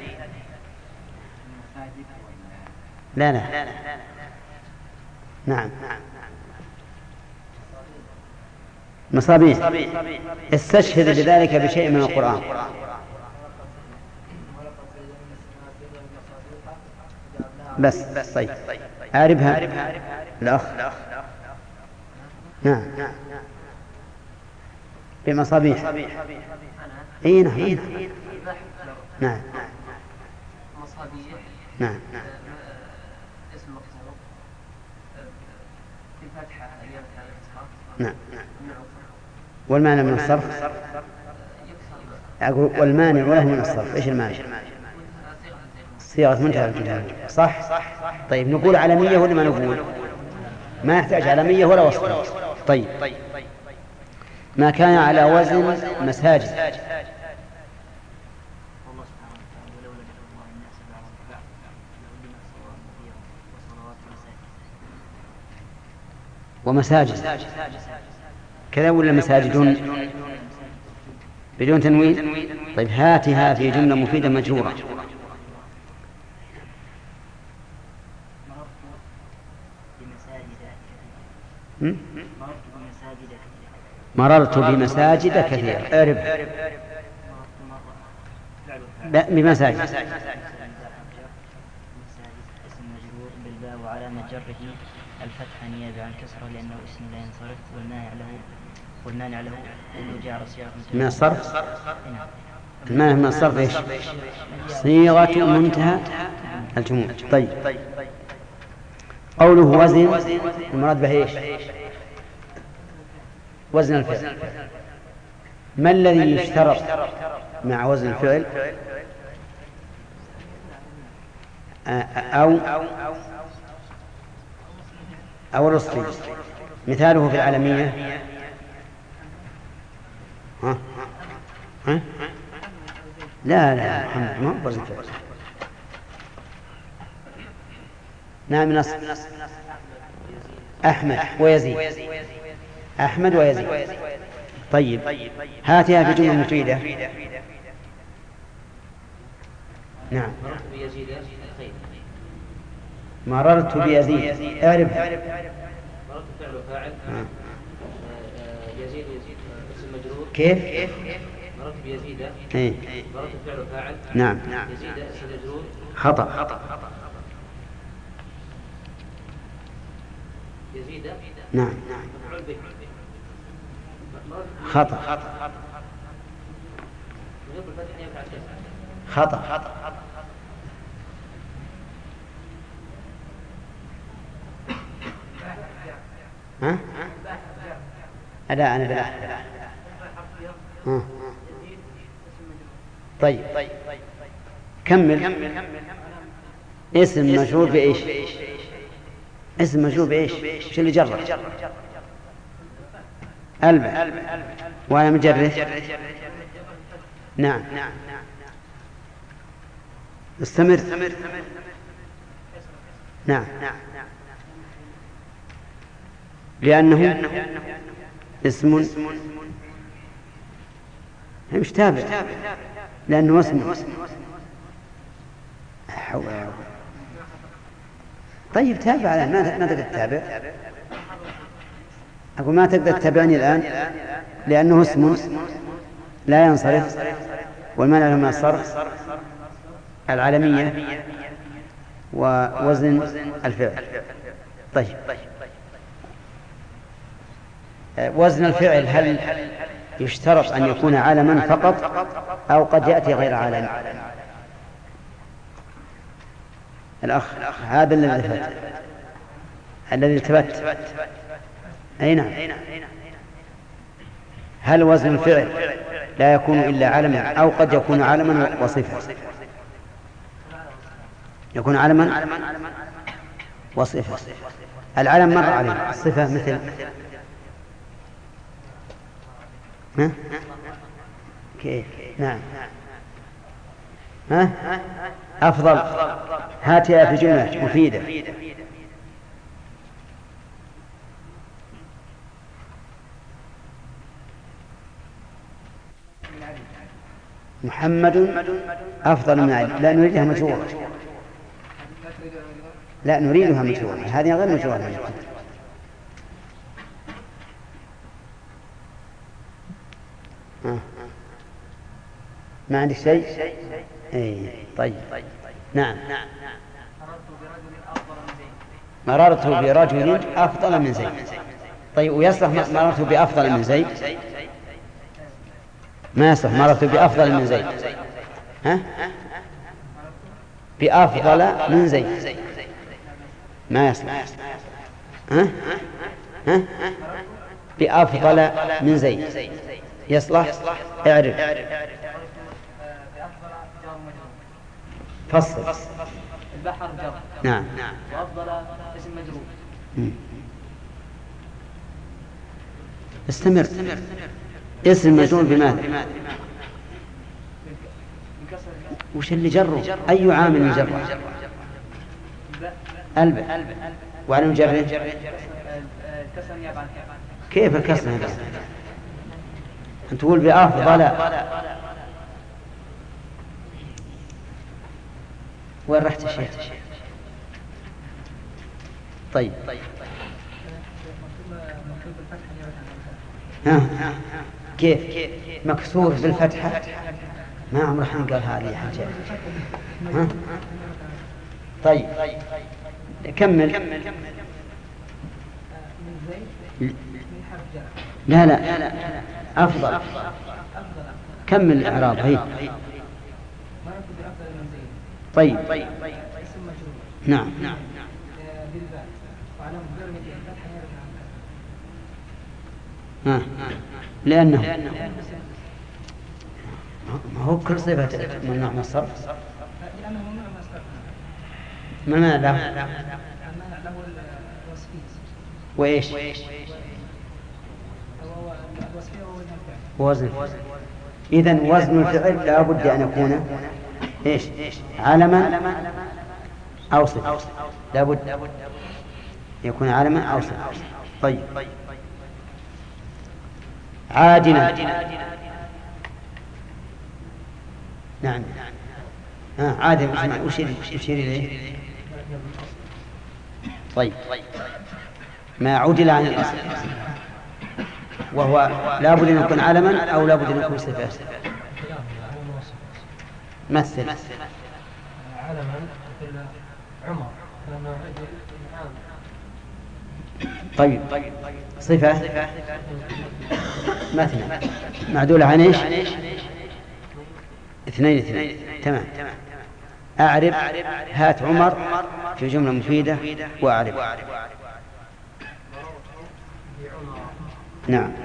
لا لا نعم مصابيح. استشهد لذلك بشيء من القرآن. بس طيب أعربها الأخ. نعم بمصابيح. اي نعم نعم مصابيح. نعم اسم مقصود بفتحة أيام نعم. والمانع من الصرف. أقول والمانع وله من الصرف. إيش المانع؟ صيغة منتهى الجمهور. صح. طيب نقول علمية ولا ما نقول؟ ما يحتاج علمية ولا وصف. طيب ما كان على وزن مساجد. ومساجد كذا ولا مساجد بدون تنوين؟ طيب هاتها في جملة مفيدة مجرورة. مررت بمساجد كثيرة. اعرب بمساجد. اسم مجرور بالباء وعلامة جره الفتحة نيابة عن كسرة لأنه اسم لا ينصرف والمانع له والمانع له أنه جاء على صيغة من الصرف. المانع من الصرف إيش؟ صيغة منتهى الجموع. طيب قوله وزن المراد به إيش؟ وزن الفعل. ما الذي يشترط مع وزن الفعل؟ أو أو الأصلي. مثاله في العالمية. ها؟ ها؟ لا لا محمد ما هو وزن الفعل. نعم من أصل أحمد ويزيد. أحمد ويزيد. طيب هاتها في جملة مفيدة. نعم مررت بيزيد. اعرفها. مررت فعل وفاعل. يزيد اسم مجرور. كيف؟ مررت بيزيد. ايه مررت فعل وفاعل. نعم يزيد اسم مجرور. خطأ. يزيد نعم مفعول به. خطأ. خطأ. ها؟ لا أنا بلا. ها. طيب كمل. اسم مجرور بإيش؟ اسم مجرور بإيش؟ شو اللي جره؟ ألبا. وأنا مجره. نعم استمر. نعم لأنه اسم مش تابع لأنه اسم. طيب تابع الآن ما تقدر تتابع. أقول ما تقدر تتابعني الآن لأنه اسم لا ينصرف والمانع له من الصرف العلمية ووزن الفعل. طيب وزن الفعل هل يشترط أن يكون علما فقط أو قد يأتي غير علم؟ الأخ هذا الذي التفت الذي التفت أي نعم. هل وزن الفعل لا يكون إلا علما أو قد يكون علما وصفة؟ يكون علما وصفة. العلم مر عليه، الصفة مثل ها؟ كيف؟ نعم. ها؟ أفضل. هاتها في جملة مفيدة. محمد أفضل من علي. لا نريدها مجرورة. لا نريدها مجرورة، هذه غير مجرورة. آه. ما عندك شيء؟ اي طيب. نعم. مررت برجل أفضل من زيد. طيب ويصلح مررت بأفضل من زيد؟ ما يصلح مررت بأفضل من زيد. ها؟ بأفضل من زيد ما يصلح. ها؟ ها؟ بأفضل من زيد يصلح. اعرف فصل. البحر جر. نعم. وأفضل اسم مجرور. استمر. اسم مجرور بماذا؟ وش اللي جره؟ أي عامل يجره؟ الباء. وعلى مجره كيف الكسر هذا؟ أنت تقول بأفضل. وين رحت الشيخ؟ طيب ها كيف مكسور بالفتحة؟ ما عمره حين قال هذه يا حجاج. ها طيب كمل. لا لا أفضل. كمل الإعراب. هي طيب. نعم. ها لأنه ما هو كل صفة ممنوع من الصرف. ما معنى له؟ وإيش؟ وزن. إذن وزن الفعل لا بد أن يكون إيش؟ علما أو صفة. لا بد يكون علما أو صفة. طيب عادنا. نعم. ها عادنا وش يشير إليه؟ طيب ما عدل عن الأصل وهو لا بد أن يكون علما أو لا بد أن يكون صفة. مثل علما عمر. طيب صفة مثلا معدولة عن ايش؟ اثنين اثنين. تمام. أعرب. هات عمر في جملة مفيدة وأعرب. نعم.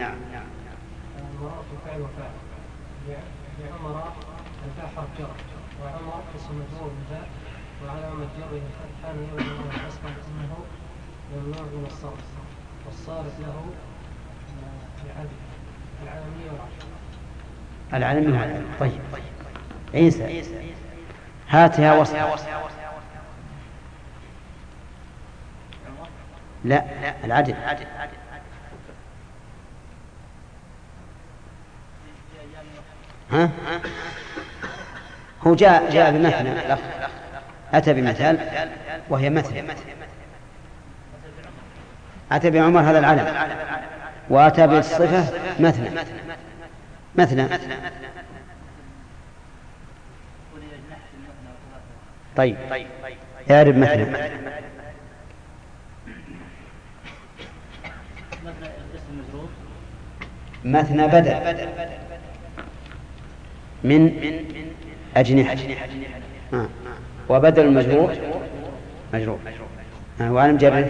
بعمر الباء حرف جر وعمر اسم مجرور بالباء وعلامة جره الفتحة يبدو أنه أصبح أنه ممنوع من الصرف والصارف له العدل العالمية والعشر. العالمية والعشر. طيب عيسى هاتها وصف. لا العدل. ها هو جاء جاء بمثنى. أتى بمثال وهي مثل. أتى بعمر هذا العلم وأتى بالصفة مثنى. مثنى طيب اعرب مثلا. مثنى بدل من أجنحة، آه. وبدل المجرور مجرور، آه. وعلى مجرد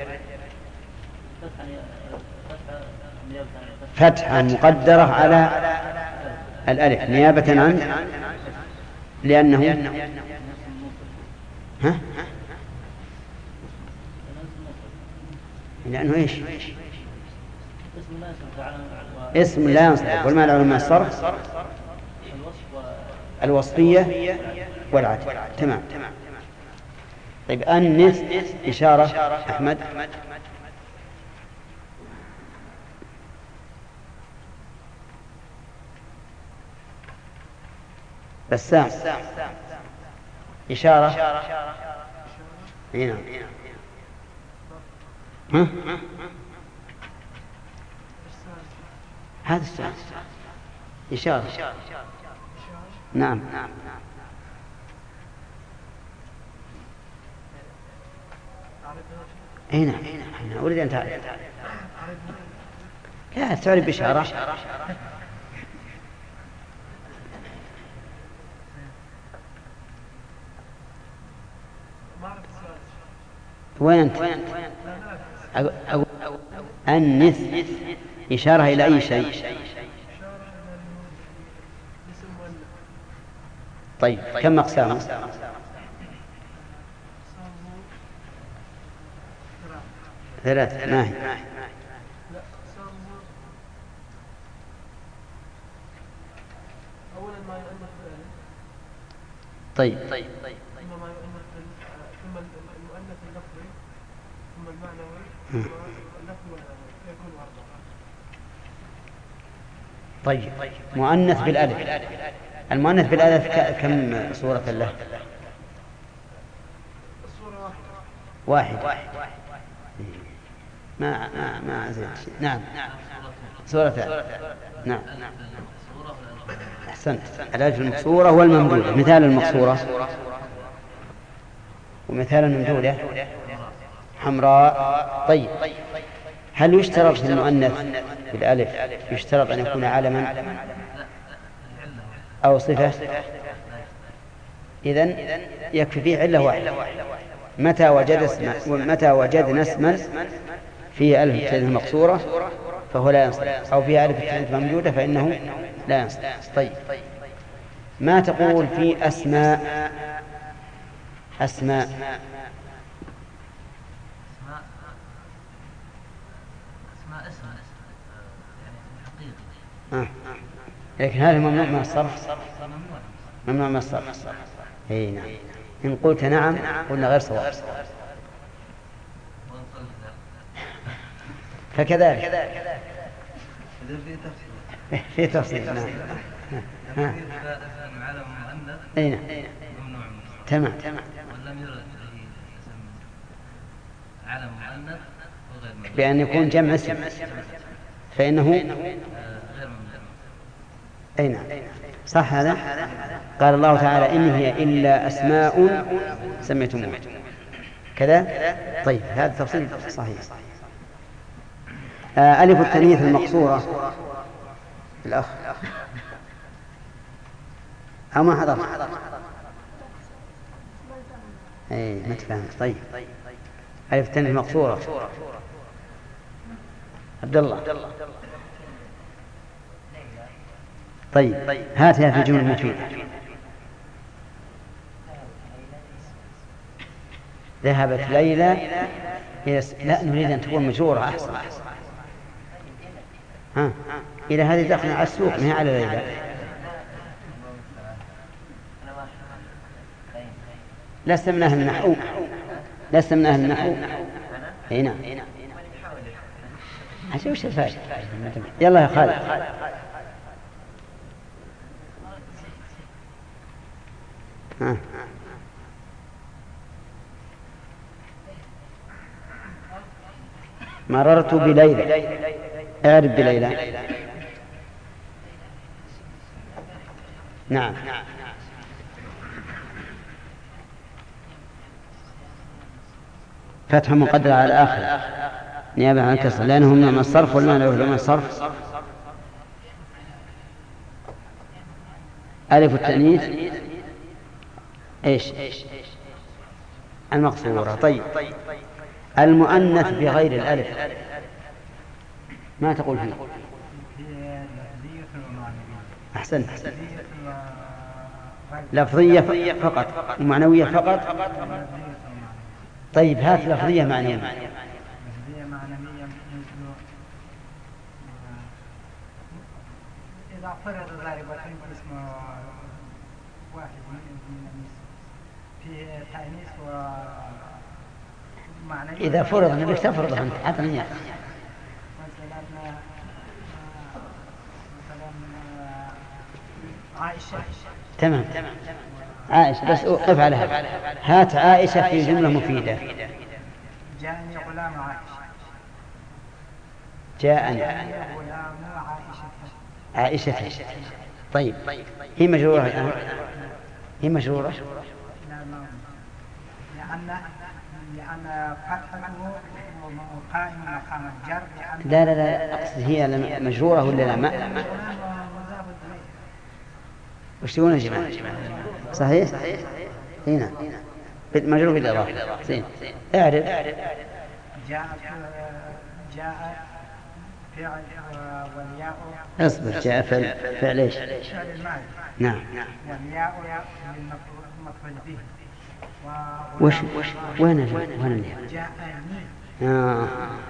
فتحة مقدرة على الألف نيابة عن لأنه ها؟ لأنه إيش؟ اسم لا ينصرف، والمانع من الصرف الوصفية والعدل. تمام. طيب أنث إشارة أحمد. بسام إشارة. هنا ها؟ هذا السؤال إشارة. نعم. هنا هنا أريد أن تعرف. لا تعرف بإشارة. وين أنت؟ أو أو أنث إشارة إلى أي شيء؟ طيب كم أقسام؟ ثلاثة. ما هي؟ طيب طيب طيب مؤنث بالألف. المؤنث بالألف كم صورة له؟ واحد. ما ما ما زين. نعم صورتان. نعم أحسنت. الألف المقصورة والممدودة. مثال المقصورة ومثال الممدودة حمراء. طيب هل يشترط في المؤنث بالألف يشترط أن يكون علما أو صفة؟ إذن يكفي فيه علة واحدة. متى وجد اسم متى وجدنا اسما فيه ألف التأنيث مقصورة فهو لا ينصرف، أو فيه ألف التأنيث ممدودة فإنه لا ينصرف. طيب ما تقول في أسماء؟ أسماء آه. لكن هذا ممنوع من الصرف. ممنوع من الصرف. اي نعم. إن قلت نعم قلنا غير صواب. فكذلك في تفصيل. نعم. ها. اي نعم. تمام. ولم يرد علم مؤنث بأن يكون جمع اسم فإنه غير ممنوع. أي نعم صح هذا. قال الله تعالى إن هي إلا أسماء سميتموها كذا. طيب هذا تفصيل صحيح. آه ألف التأنيث المقصورة الأخ أو ما حضر. أي ما تفهمت. طيب ألف التأنيث المقصورة عبد الله. طيب هاتها في جمل مفيدة. ذهبت ليلى إلى س... لا نريد أن تكون مجرورة أحسن. ها إلى هذه دخلنا على السوق ما هي على ليلى. لست من أهل النحو. لست من أهل النحو. هنا عشان وش الفائدة؟ يلا يا خالد. ها. مررت بليلى. اعرف بليلى. نعم فتح مقدر على الآخر نيابة عن الكسر لأنه من الصرف والمعنى له من الصرف. ألف التأنيث إيش المقصورة. طيب المؤنث بغير الألف ما تقول فيه؟ أحسن لفظية فقط ومعنوية فقط. طيب هات لفظية معنوية. إذا فرض ذلك اسم واحد من النساء في تأنيث ومعنى إذا فرض نبيك تفرض أنت حتى من يعني مثلا مثلا عائشة. تمام عائشة بس أوقف على هذا. هات عائشة في جملة مفيدة. جاءني غلام عائشة. جاءني غلام عائشة. عائشة طيب هي مجرورة الآن هي مجرورة لأن لأن فتحه قائم مقام الجر. لا لا لا أقصد هي مجرورة ولا لا؟ ما وش تقولون يا جماعة؟ صحيح هنا مجرور بالإضافة. زين اعرف. جاء جاء فعل والياء. اصبر جاء فعل فعل ايش؟ فعل الماضي. نعم. والياء للمفعول به. وش وش وين وين الياء؟ جاءني. آه.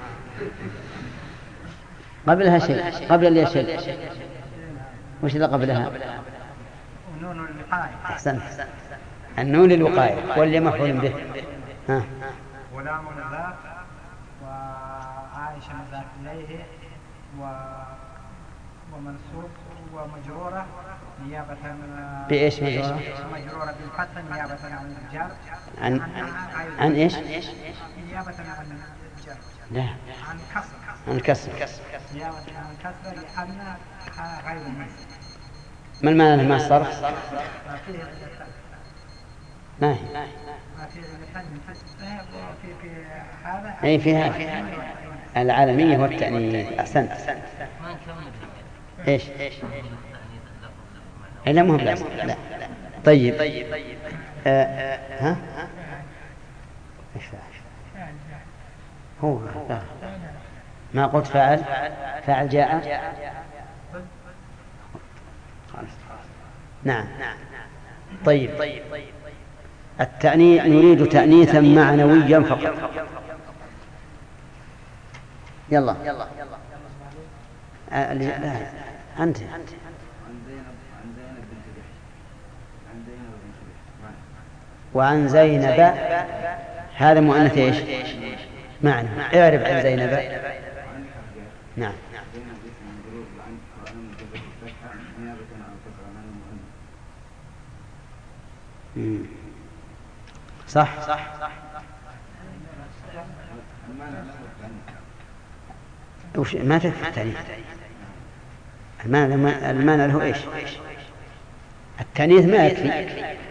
قبلها شيء قبل الياء شيء. وش اللي قبلها؟ نون الوقاية. أحسنت النون للوقاية واللي مفعول به. ها. غلام مضاف وعائشة مضاف إليه و... ومنصوب ومجرورة نيابة بإيش مجرورة؟ مجرورة بالفتح نيابة عن الجر. عن عن إيش؟ نيابة عن الجر. لا عن كسر. عن كسر. نيابة عن الكسر لأنها غير منصوب. ما المعنى ما الصرف؟ ما هي؟ أي فيها العالمية والتأنيث. أحسنت. إيش؟ لا مهم لازم. لا. طيب آه ها؟ إيش هو لا. ما قلت فعل فعل جاء. نعم. طيب التأنيث نريد تأنيثا معنويا فقط. يلا آه لا أنت وعن زينب هذا مؤنث ايش؟ معنى. اعرف عن زينب. نعم صح صح وش ما تكفي التأنيث. المعنى المعنى له ايش؟ التأنيث ما يكفي.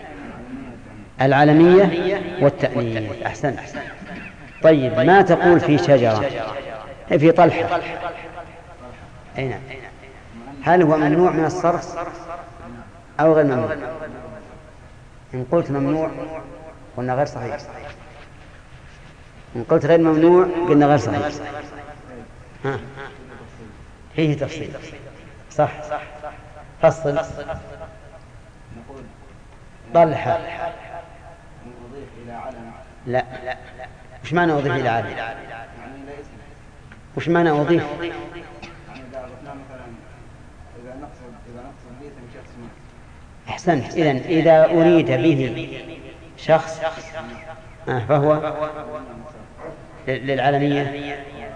العالمية والتأنيث. أحسن. طيب ما تقول في شجرة في طلحة أين هل هو ممنوع من الصرف أو غير ممنوع؟ إن قلت ممنوع قلنا غير صحيح. إن قلت غير ممنوع قلنا غير صحيح. ها فيه تفصيل. صح فصل. طلحة لا وش معنى أضيف إلى علم؟ وش معنى أضيف؟ أحسنت. إذن إذا أريد به شخص آه فهو للعالمية.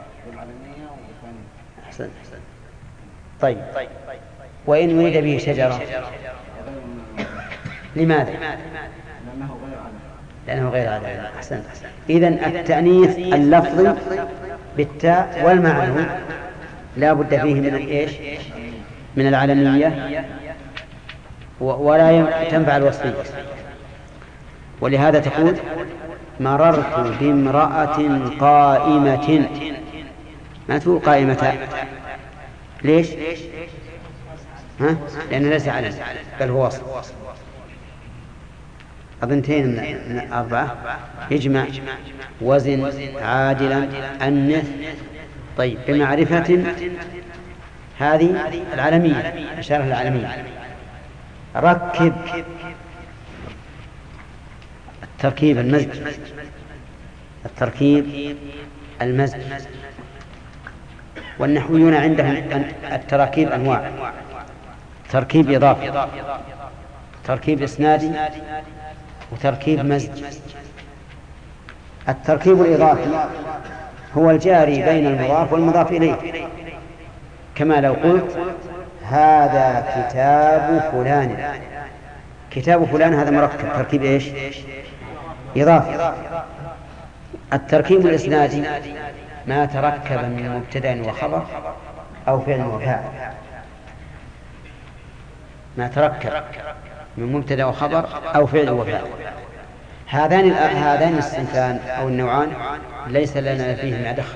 أحسنت. طيب وإن أريد به شجرة لماذا؟ لأنه غير عالمي. أحسنت. إذن التأنيث اللفظي بالتاء والمعنى لا بد فيه من الإيش؟ من العالمية ولا تنفع الوصفية. ولهذا تقول مررت بامرأة قائمة، ما تقول قائمة، ليش؟ ها؟ لأنه ليس علم بل هو وصف. أظنتين من أربعة، يجمع وزن عادلا أنث. طيب بمعرفة، هذه العالمية، إشارة العالمية. ركب التركيب المزج، التركيب المزج. والنحويون عندهم التراكيب أنواع: تركيب إضافي، تركيب إسنادي، وتركيب مزج. التركيب الإضافي هو الجاري بين المضاف والمضاف إليه، كما لو قلت هذا كتاب فلان. كتاب فلان هذا مركب، تركيب إيش؟ إضافي. التركيب الإسنادي ما تركب من مبتدأ وخبر أو فعل وفاعل، ما تركب من مبتدأ وخبر أو فعل وفاعل. هذان هذان الصنفان أو النوعان ليس لنا فيهما دخل.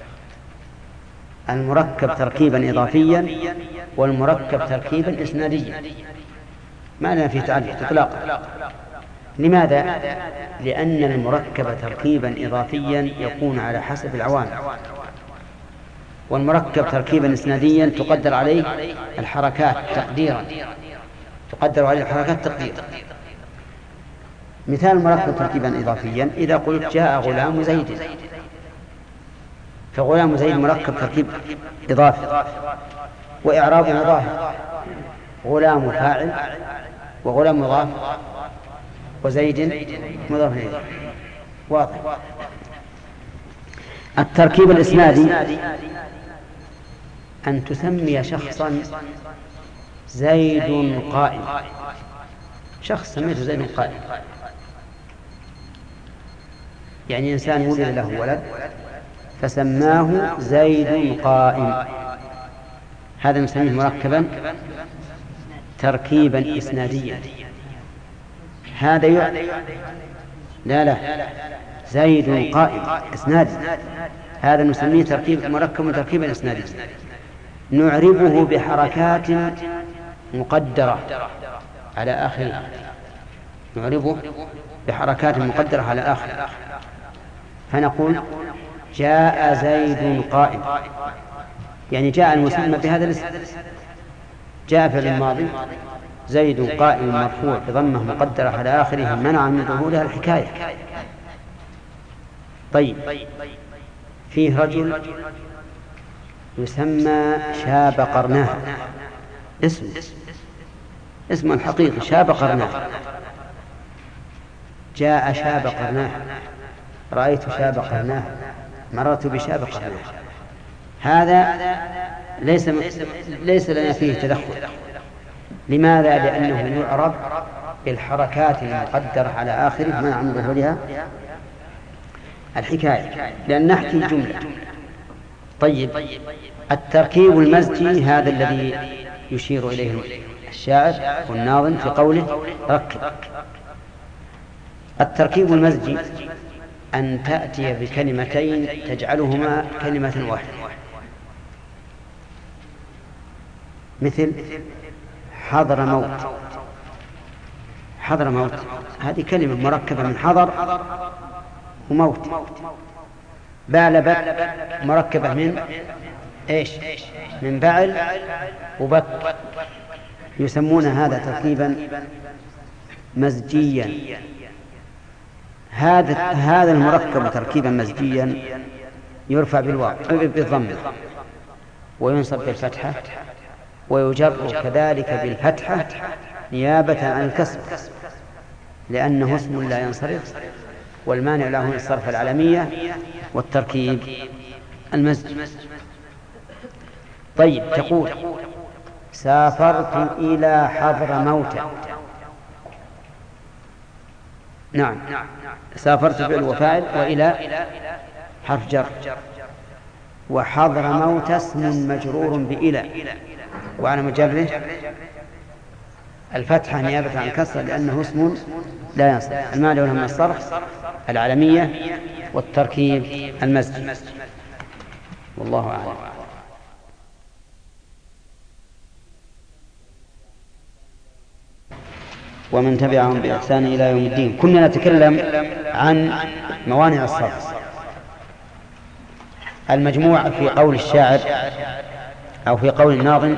المركب تركيبا إضافيا والمركب تركيبا إسناديا ما لنا فيه تعلق إطلاقا. لماذا؟ لأن المركب تركيبا إضافيا يكون على حسب العوامل، والمركب تركيبا إسناديا تقدر عليه الحركات تقديرا، تقدر عليه الحركات تقديرا. مثال المركب تركيبا إضافيا: إذا قلت جاء غلام زيد، فغلام زيد مركب تركيب إضافي وإعرابه ظاهر، غلام فاعل وغلام مضاف وزيد مضاف إليه، واضح. التركيب الإسنادي أن تسمي شخصا زيد قائم، شخص سميته زيد قائم، يعني إنسان ولد له ولد فسماه زيد قائم، هذا نسميه مركبا تركيبا إسناديا. هذا ي... لا لا زيد قائم إسنادي، هذا نسميه تركيب مركب تركيبا إسناديا، نعربه بحركات مقدرة على آخره، نعربه بحركات مقدرة على آخره، فنقول جاء زيد قائم، يعني جاء المسمى بهذا الاسم. جاء في الماضي زيد قائم مرفوع بضمه مقدرة على آخره منع من ظهورها الحكاية. طيب فيه رجل يسمى شاب قرناه، اسم اسم الحقيقي شاب قرناه، جاء شاب قرناه، رأيت شاب قرناه، مررت بشاب قرناه. هذا ليس ليس لنا فيه تدخل. لماذا؟ لأنه يعرب بالحركات المقدرة على آخره منع من ظهورها الحكاية، لأن نحكي الجملة. طيب التركيب المزجي هذا الذي يشير إليه الشاعر والناظم في قوله ركب. التركيب المزجي أن تأتي بكلمتين تجعلهما كلمة واحدة، مثل حضر موت. حضر موت هذه كلمة مركبة من حضر وموت. بعلبك مركبة من إيش؟ من بعل وبك. يسمون هذا تركيبا مزجيا. هذا هذا المركب تركيبا مزجيا يرفع بالواو بالضمة وينصب بالفتحة ويجر كذلك بالفتحة نيابة عن الكسر، لأنه اسم لا ينصرف، والمانع له الصرف العلمية والتركيب المزج. طيب تقول سافرت إلى حضر موت. نعم سافرت فعل وفاعل وإلى حرف جر، وحضر موت اسم مجرور بإلى وعلى مجره الفتحة نيابة عن الكسر لأنه اسم لا ينصرف، المانع له من الصرف العلمية والتركيب المزجي، والله أعلم. ومن تبعهم بإحسان إلى يوم الدين. كنا نتكلم عن موانع الصرف. المجموع في قول الشاعر أو في قول الناظم: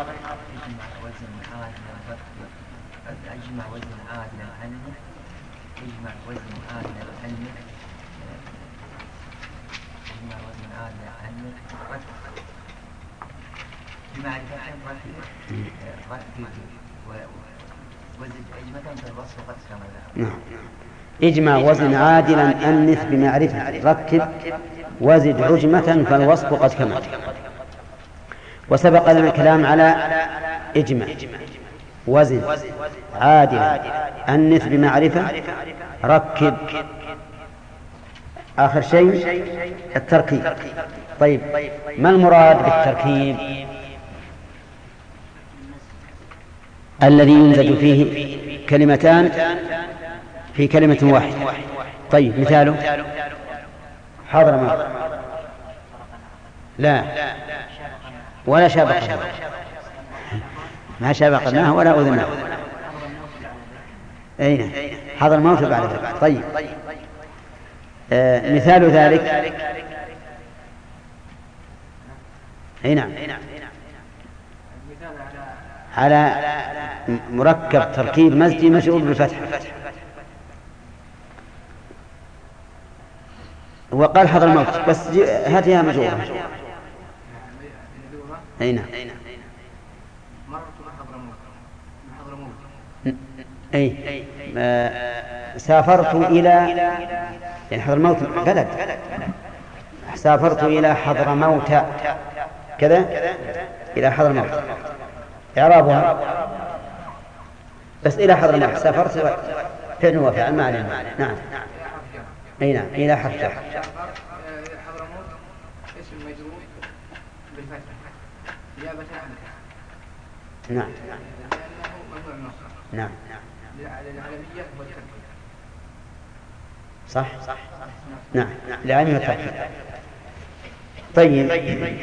اجمع وزن عادلا أنث بمعرفة ركب وزد عجمة فالوصف قد كمل. وسبق لنا الكلام على اجمع وزن عادلا أنث بمعرفة ركب. آخر شيء التركيب. طيب، ما المراد بالتركيب؟ الذي يمزج فيه كلمتان في كلمة واحدة. طيب، مثاله حضرموت. لا، ولا شابقناه، ما شابقناه ولا أذناه. أين حضرموت بعد ذلك؟ طيب، آه مثال ذلك أي نعم، على مركب تركيب مزجي مشغول بالفتح. وقال حضرموت بس هاتها مجرورة. أي نعم، أي سافرت إلى يعني حضرموت بلد، سافرت إلى حضرموت كذا، إلى حضرموت إعرابها بس إلى حضرموت. سافرت فعل وفعل ما علينا. نعم، أي نعم، إلى حرف جر. حضرموت اسم مجرور بالفتح نيابة عنه. نعم، لأنه ممنوع من الصرف. نعم، للعلمية والتركيب. صح؟ نعم، للعلمية والتركيب. طيب،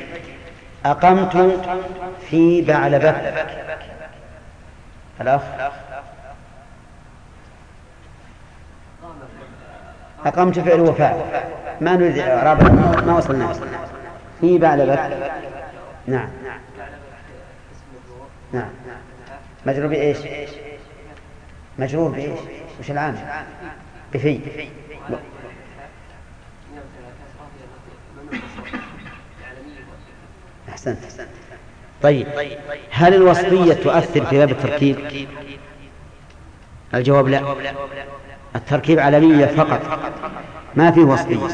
أقمت في بعلبك. الأخ أقمت فعل وفاعل، ما نريد إعرابه، ما وصلنا في بعلبك. نعم، نعم، مجرور بإيش؟ مجرور بإيش؟ وش العامل؟ بفي. أحسنت. طيب، هل الوصفية تؤثر في باب التركيب؟ الجواب لا، التركيب علمية فقط، ما فيه وصفية.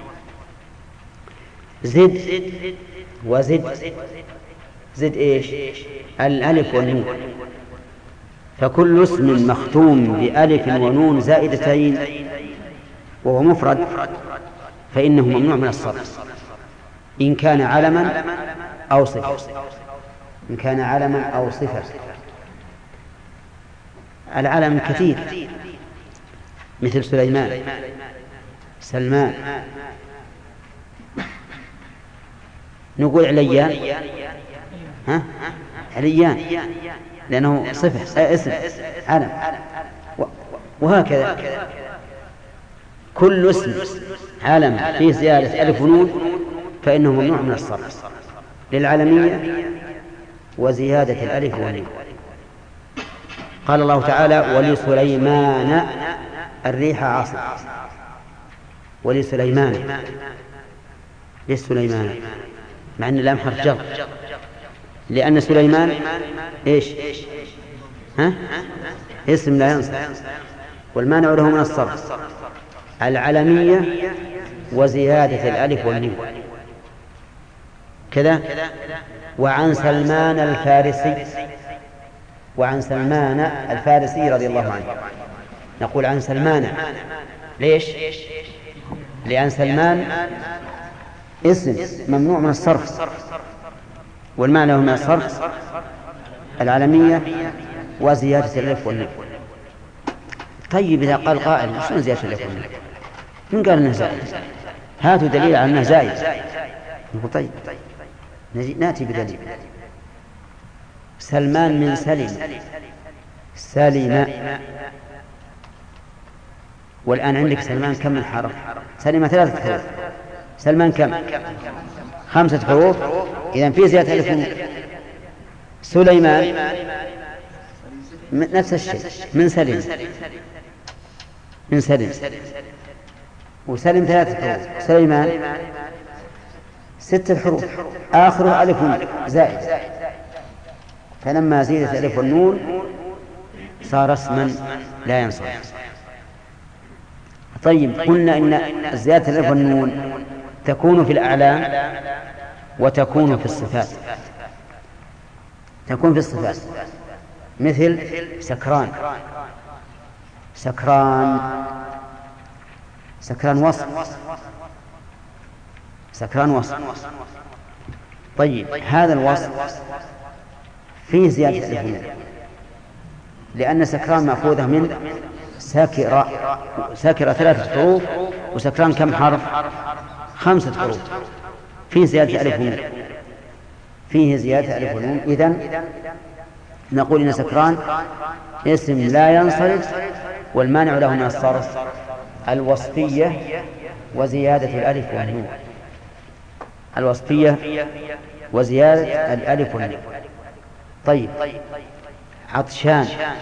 زد وزد، زد إيش؟ الألف والنون. فكل اسم مختوم بألف ونون زائدتين وهو مفرد فإنه ممنوع من الصرف إن كان علما أو صفة. إن كان علما أو صفة. العلم كثير مثل سليمان، سلمان. نقول عليان، ها؟ عليان لأنه صفة اسم علم. وهكذا كل اسم علم فيه زيادة ألف ونون فإنه ممنوع من الصرف للعلمية وزيادة الألف والنون. قال الله تعالى: ولسليمان الريح عاصف. ولسليمان، لسليمان مع أن اللام حرف جر، لأن سليمان إيش؟ ها؟ اسم لا ينصب، والمانع له من الصرف العلمية وزيادة الألف والنون كذا. وعن سلمان الفارسي، وعن سلمان الفارسي رضي الله عنه. نقول عن سلمان ليش؟ لأن سلمان اسم ممنوع من الصرف والمعنى له من الصرف العلمية وزيادة الألف والنون. طيب، إذا قال قائل شنو زيادة الألف والنون؟ من قال أنه زائد؟ هاتوا دليل على أنه زائد. نقول طيب نأتي بدليل. سلمان من سلم، سلم، والآن عندك سلمان كم من حرف؟ سلم ثلاثة حروف. سلمان كم؟ خمسة حروف. إذن في زيادة ألف. سليمان نفس الشيء، من سلم، من سلم، وسلم ثلاثة حروف. سليمان ستة حروف آخره ألف زائد، فلما زيدت ألف والنون صار اسما لا ينصرف. طيب قلنا إن زيادة الألف والنون تكون في الأعلام وتكون في الصفات. تكون في الصفات مثل سكران. سكران سكران وصف، سكران وصف. طيب هذا الوصف فيه زيادة ألف والنون، لأن سكران مأخوذة من ساكرة. ساكرة ثلاثة حروف، وسكران كم حرف؟ خمسة حروف. فيه زيادة ألف ونون، فيه زيادة ألف ونون. إذن نقول إن سكران اسم لا ينصرف، والمانع له من الصرف الوصفية وزيادة الألف والنون. الوصفية وزيادة الألف والنون. طيب عطشان.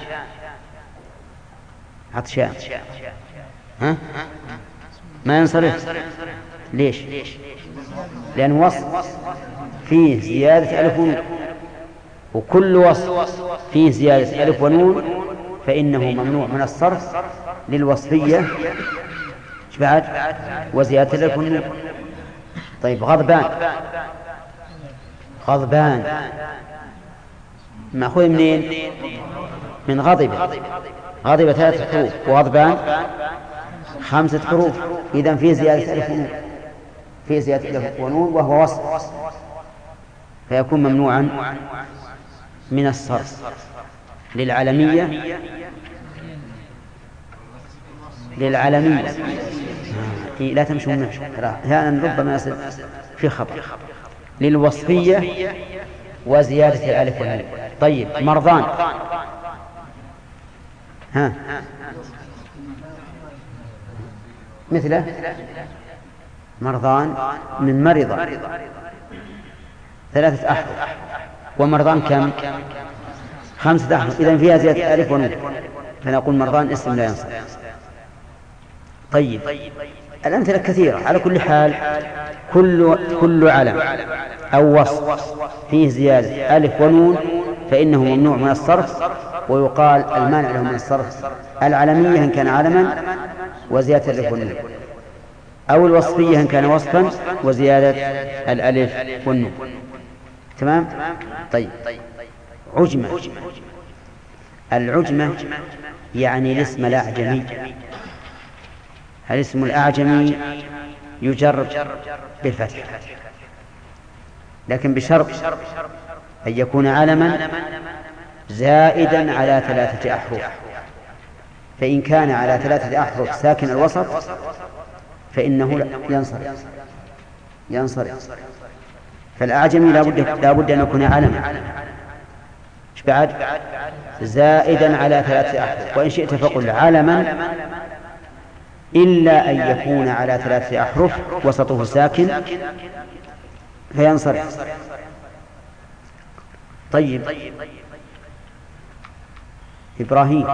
عطشان ها؟ ما ينصرف. ليش؟ لأن وصف فيه زيادة ألف ونون، وكل وصف فيه زيادة ألف ونون فإنه ممنوع من الصرف للوصفية بعد وزيادة الألف والنون. طيب غضبان. غضبان مأخوذ منين؟ من غضب. غضب ثلاثة حروف، وغضبان خمسة حروف. إذن فيه زيادة ألف ونون، فيه زيادة ألف ونون وهو وصف، فيكون ممنوعا من الصرف للعلمية. للعلمية لا تمشوا نمشوا هذا ربما في خطأ. للوصفية وزيادة الألف والنون. طيب مرضان. ها مثله مرضان من مرض ثلاثة أحرف، ومرضان كم؟ خمسة أحرف. إذن فيها زيادة ألف ونون، فنقول مرضان اسم لا ينصرف. طيب الأمثلة كثيرة. على كل حال كل كل علم أو وصف فيه زيادة ألف ونون فإنه ممنوع من الصرف، ويقال المانع له من الصرف العلمية إن كان علما وزيادة الألف والنون، أو الوصفية إن كان وصفا وزيادة الألف والنون. تمام؟ طيب عجمة. العجمة يعني الاسم الأعجمي. الاسم الأعجمي يجر بالفتح، لكن بشرط أن يكون علما زائدا على ثلاثة أحرف. فإن كان على ثلاثة أحرف ساكن الوسط فإنه ينصرف. ينصرف. فالأعجمي لا بد أن يكون علما إيش بعد؟ زائدا على ثلاثة أحرف. وإن شئت فقل علما إلا أن يكون على ثلاثة أحرف وسطه ساكن فينصرف. طيب إبراهيم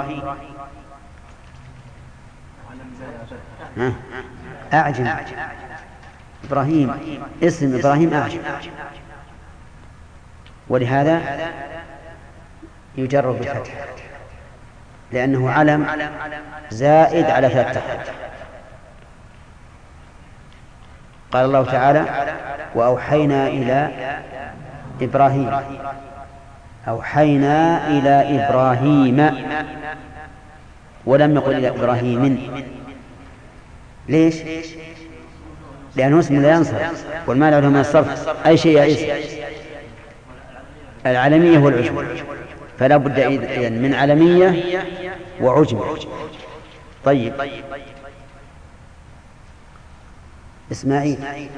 أعجم. إبراهيم اسم إبراهيم أعجم، ولهذا يجر بالفتح لأنه علم زائد على ثلاثة أحرف. قال الله تعالى وأوحينا إلى إبراهيم. أوحينا إلى إبراهيم ولم يقل إلى إبراهيم. ليش؟ لأنه اسم لا ينصرف، والمانع له من الصرف أي شيء يا عيسى العلمية والعجمة، فلا بد إذن من علمية وعجمة. طيب إسماعيل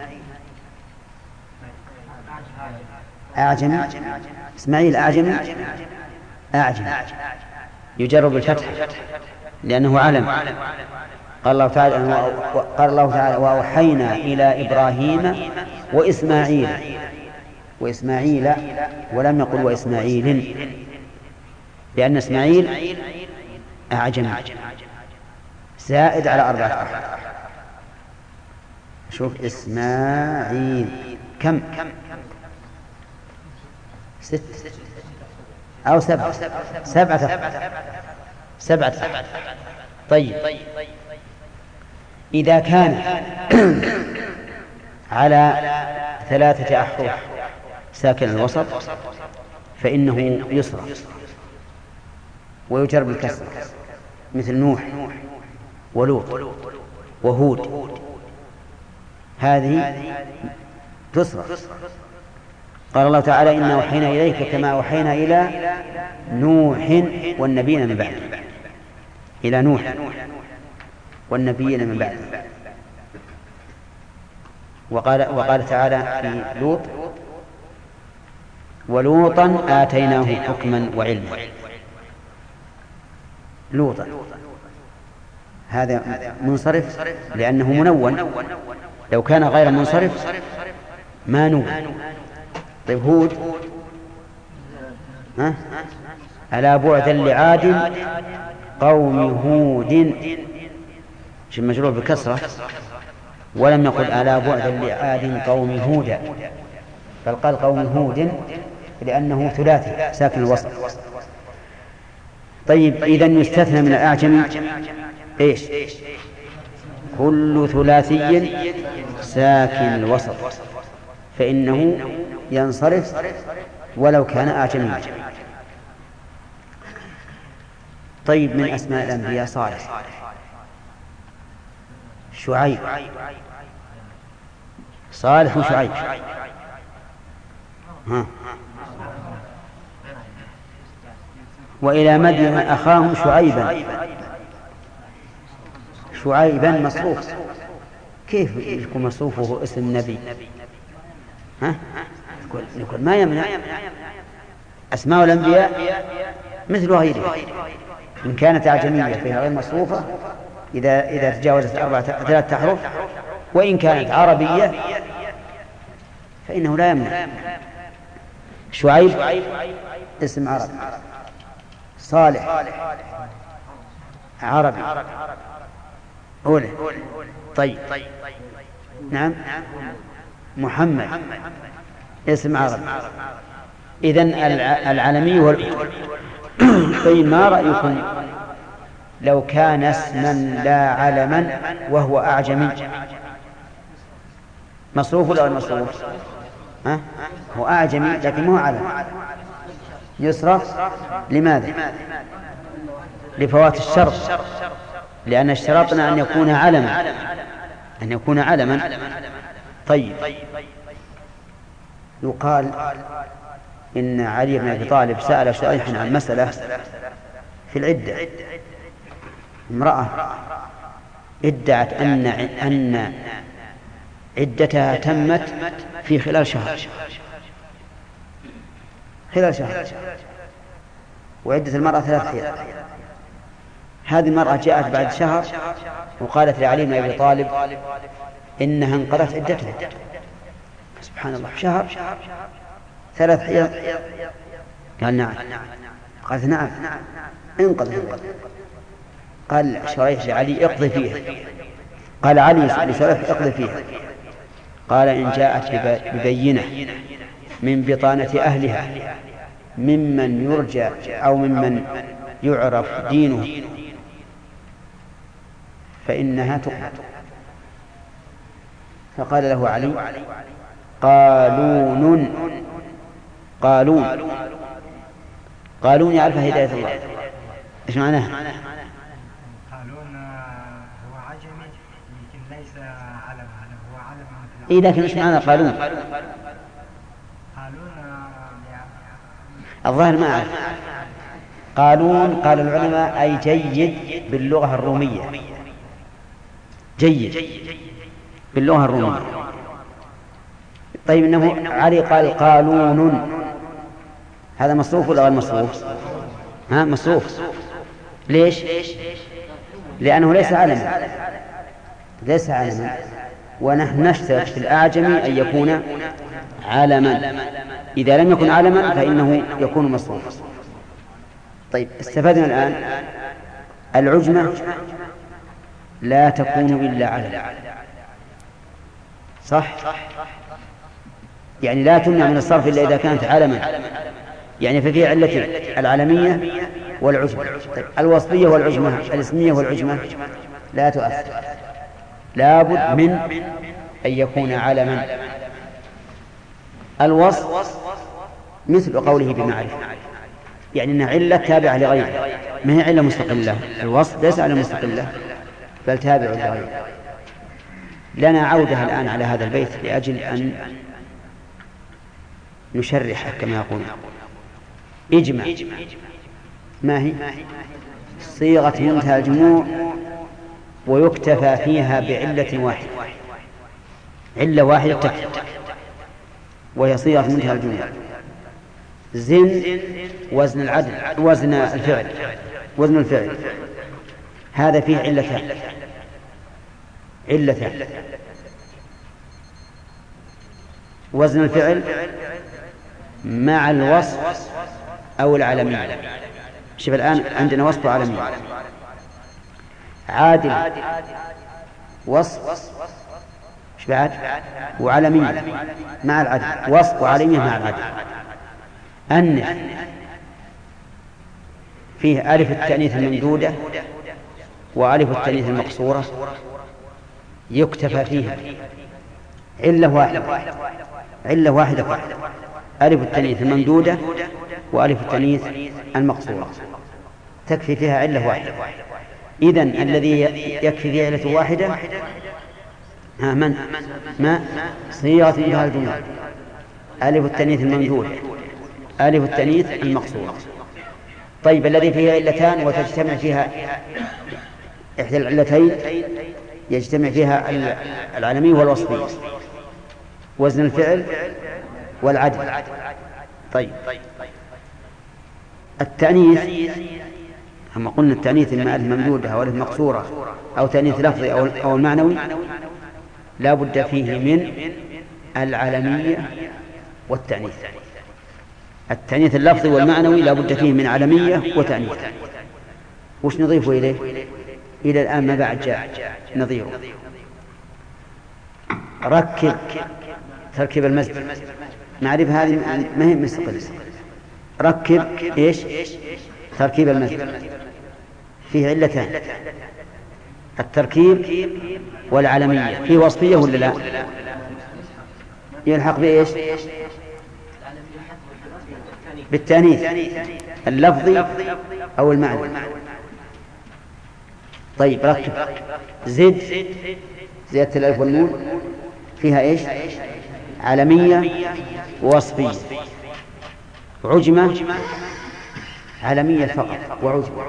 أعجمي. إسماعيل أعجمي. أعجمي يجر بالفتح لأنه علم. قال الله تعالى قال الله تعالى وأوحينا إلى إبراهيم وإسماعيل وإسماعيل ولم يقل وإسماعيل لأن إسماعيل أعجمي زائد على أربعة أحرف. شوف إسماعيل كم؟ ست أو سبعة سبعة سبعة. طيب إذا كان على ثلاثة أحرف ساكن الوسط فإنه يصرف ويجر بالكسر مثل نوح ولوط وهود، هذه تصرف. قال الله تعالى إنا أوحينا إليك كما أوحينا إلى نوح والنبيين من بعده، إلى نوح والنبيين من بعده. وقال, وقال تعالى في لوط ولوطا آتيناه حكما وعلما. لوطا هذا منصرف لأنه منون، لو كان غير منصرف ما نون. طيب هود ها؟ ألا بعدا لعاد قوم هود مجرور بكسرة ولم يقل ألا بعدا لعاد قوم هود بل قال قوم هود لأنه ثلاثي ساكن الوسط. طيب إذن يستثنى من الأعجم إيش؟ كل ثلاثي ساكن الوسط فإنه ينصرف ولو كان أعجميا. طيب من أسماء الأنبياء صالح، شعيب، صالح وشعيب. ها. وإلى مدين أخاهم شعيبا. شعيبا مصروف، كيف يكون مصروفه اسم النبي؟ ها؟ يقول ما يمنع أسماء الأنبياء مثل غيرها إن كانت أعجمية فيها غير مصروفة إذا إذا تجاوزت أربعة ثلاثة أحرف، وإن كانت عربية فإنه لا يمنع. شعيب اسم عربي، صالح عربي أولى. طيب نعم محمد اسم عربي. إذن العالمي وال... طيب ما رأيكم لو كان اسما لا علما وهو أعجمي مصروف ولا مصروف؟ ها؟ هو أعجمي لكن مو علم، يصرف. لماذا؟ لفوات الشرط، لأن اشترطنا أن يكون علما أن يكون علما. طيب يقال إن علي بن أبي طالب سأل شريحا عن مسألة في العدة. امرأة ادعت أن أن عدتها تمت في خلال شهر خلال شهر وعدة المرأة ثلاث حيض. هذه المرأة جاءت بعد شهر وقالت لعلي بن أبي طالب إنها انقضت عدتها. سبحان الله، شهر ثلاث حيض؟ قال نعم. قالت نعم انقضت. قال شريح لعلي اقضي فيها. قال علي لشريح اقضي فيها. قال إن جاءت ببينة من بطانة أهلها ممن يرجى أو ممن يعرف دينه فإنها تقبل. فقال له علي قالون قالون قالون يعرف هداية الله. إيش معناه؟ قالون هو عجمي لكن ليس علم، هو علم. إيه لكن إيش معنى قالون؟ قالون الظاهر ما أعرف. قالون قال العلماء أي جيد باللغة الرومية، جيد باللغة الرومية. طيب إنه علق القالون، هذا مصروف ولا غير مصروف؟ ها مصروف. ليش؟ لأنه ليس علما، ليس علما، ونحن نشترط في الأعجمي أن يكون علما، إذا لم يكن علما فإنه يكون مصروفا. طيب استفدنا الآن العجمة لا تكون إلا علما، صح؟ يعني لا تمنع من الصرف إلا إذا كانت علما، يعني ففي علة العلمية والعجمة. طيب الوصفية والعجمة، الاسمية والعجمة لا تؤثر، لابد من أن يكون علما. الوصف مثل قوله بمعرفة، يعني أنها علة تابعة لغيره، ما هي علة مستقلة. الوصف ليس علة مستقلة بل تابع لغيره. لنا عودة الآن على هذا البيت لأجل أن نشرحه كما يقول. اجمع ما هي؟ صيغة منتهى الجموع ويكتفى فيها بعلة واحدة، علة واحدة تكفي وهي صيغة منتهى الجموع. زن وزن العدل، وزن الفعل، وزن الفعل هذا فيه علتان، علتان. وزن الفعل مع الوصف أو العلمية. شوف الآن عندنا وصف وعلمية. عادل وصف ايش بعد؟ وعلمية مع العدل، وصف وعلمية مع العدل. أنف فيه ألف التأنيث الممدودة وألف التأنيث المقصورة، يكتفى فيها علة واحدة، علة واحدة فقط، ألف التأنيث الممدودة وألف التأنيث المقصورة، تكفي فيها علة واحدة. إذن الذي يكفي فيها علة واحدة ها من؟ ما صيغة منتهى الجموع، ألف التأنيث الممدودة، ألف التأنيث المقصورة. طيب الذي فيها علتان وتجتمع فيها إحدى العلتين، يجتمع فيها العلمي والوصفي، وزن الفعل والعدل. طيب التأنيث، هم قلنا التأنيث إما ألف ممدودة أو ألف مقصورة أو تأنيث لفظي أو المعنوي، لا بد فيه من العلمية والتأنيث. التأنيث اللفظي والمعنوي لا بد فيه من علمية وتأنيث. وش نضيف إليه؟ إلى الآن ما بعد جاء نظيره. ركب تركيب المسجد، معرفة هذه ما هي مستقلة. ركب إيش؟ تركيب المسجد فيه علتان، التركيب والعلمية. فيه وصفية ولا لا؟ يلحق بإيش؟ بالتأنيث اللفظي أو المعنى. طيب ركب زد، زيادة الألف والنون فيها إيش؟ علمية ووصفية. عجمة علمية فقط وعجمة.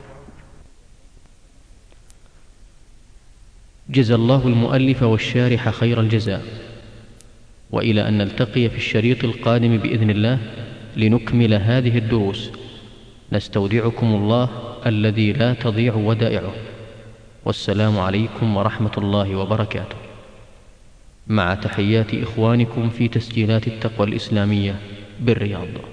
جزى الله المؤلف والشارح خير الجزاء، وإلى أن نلتقي في الشريط القادم بإذن الله لنكمل هذه الدروس، نستودعكم الله الذي لا تضيع ودائعه، والسلام عليكم ورحمة الله وبركاته، مع تحيات إخوانكم في تسجيلات التقوى الإسلامية بالرياض.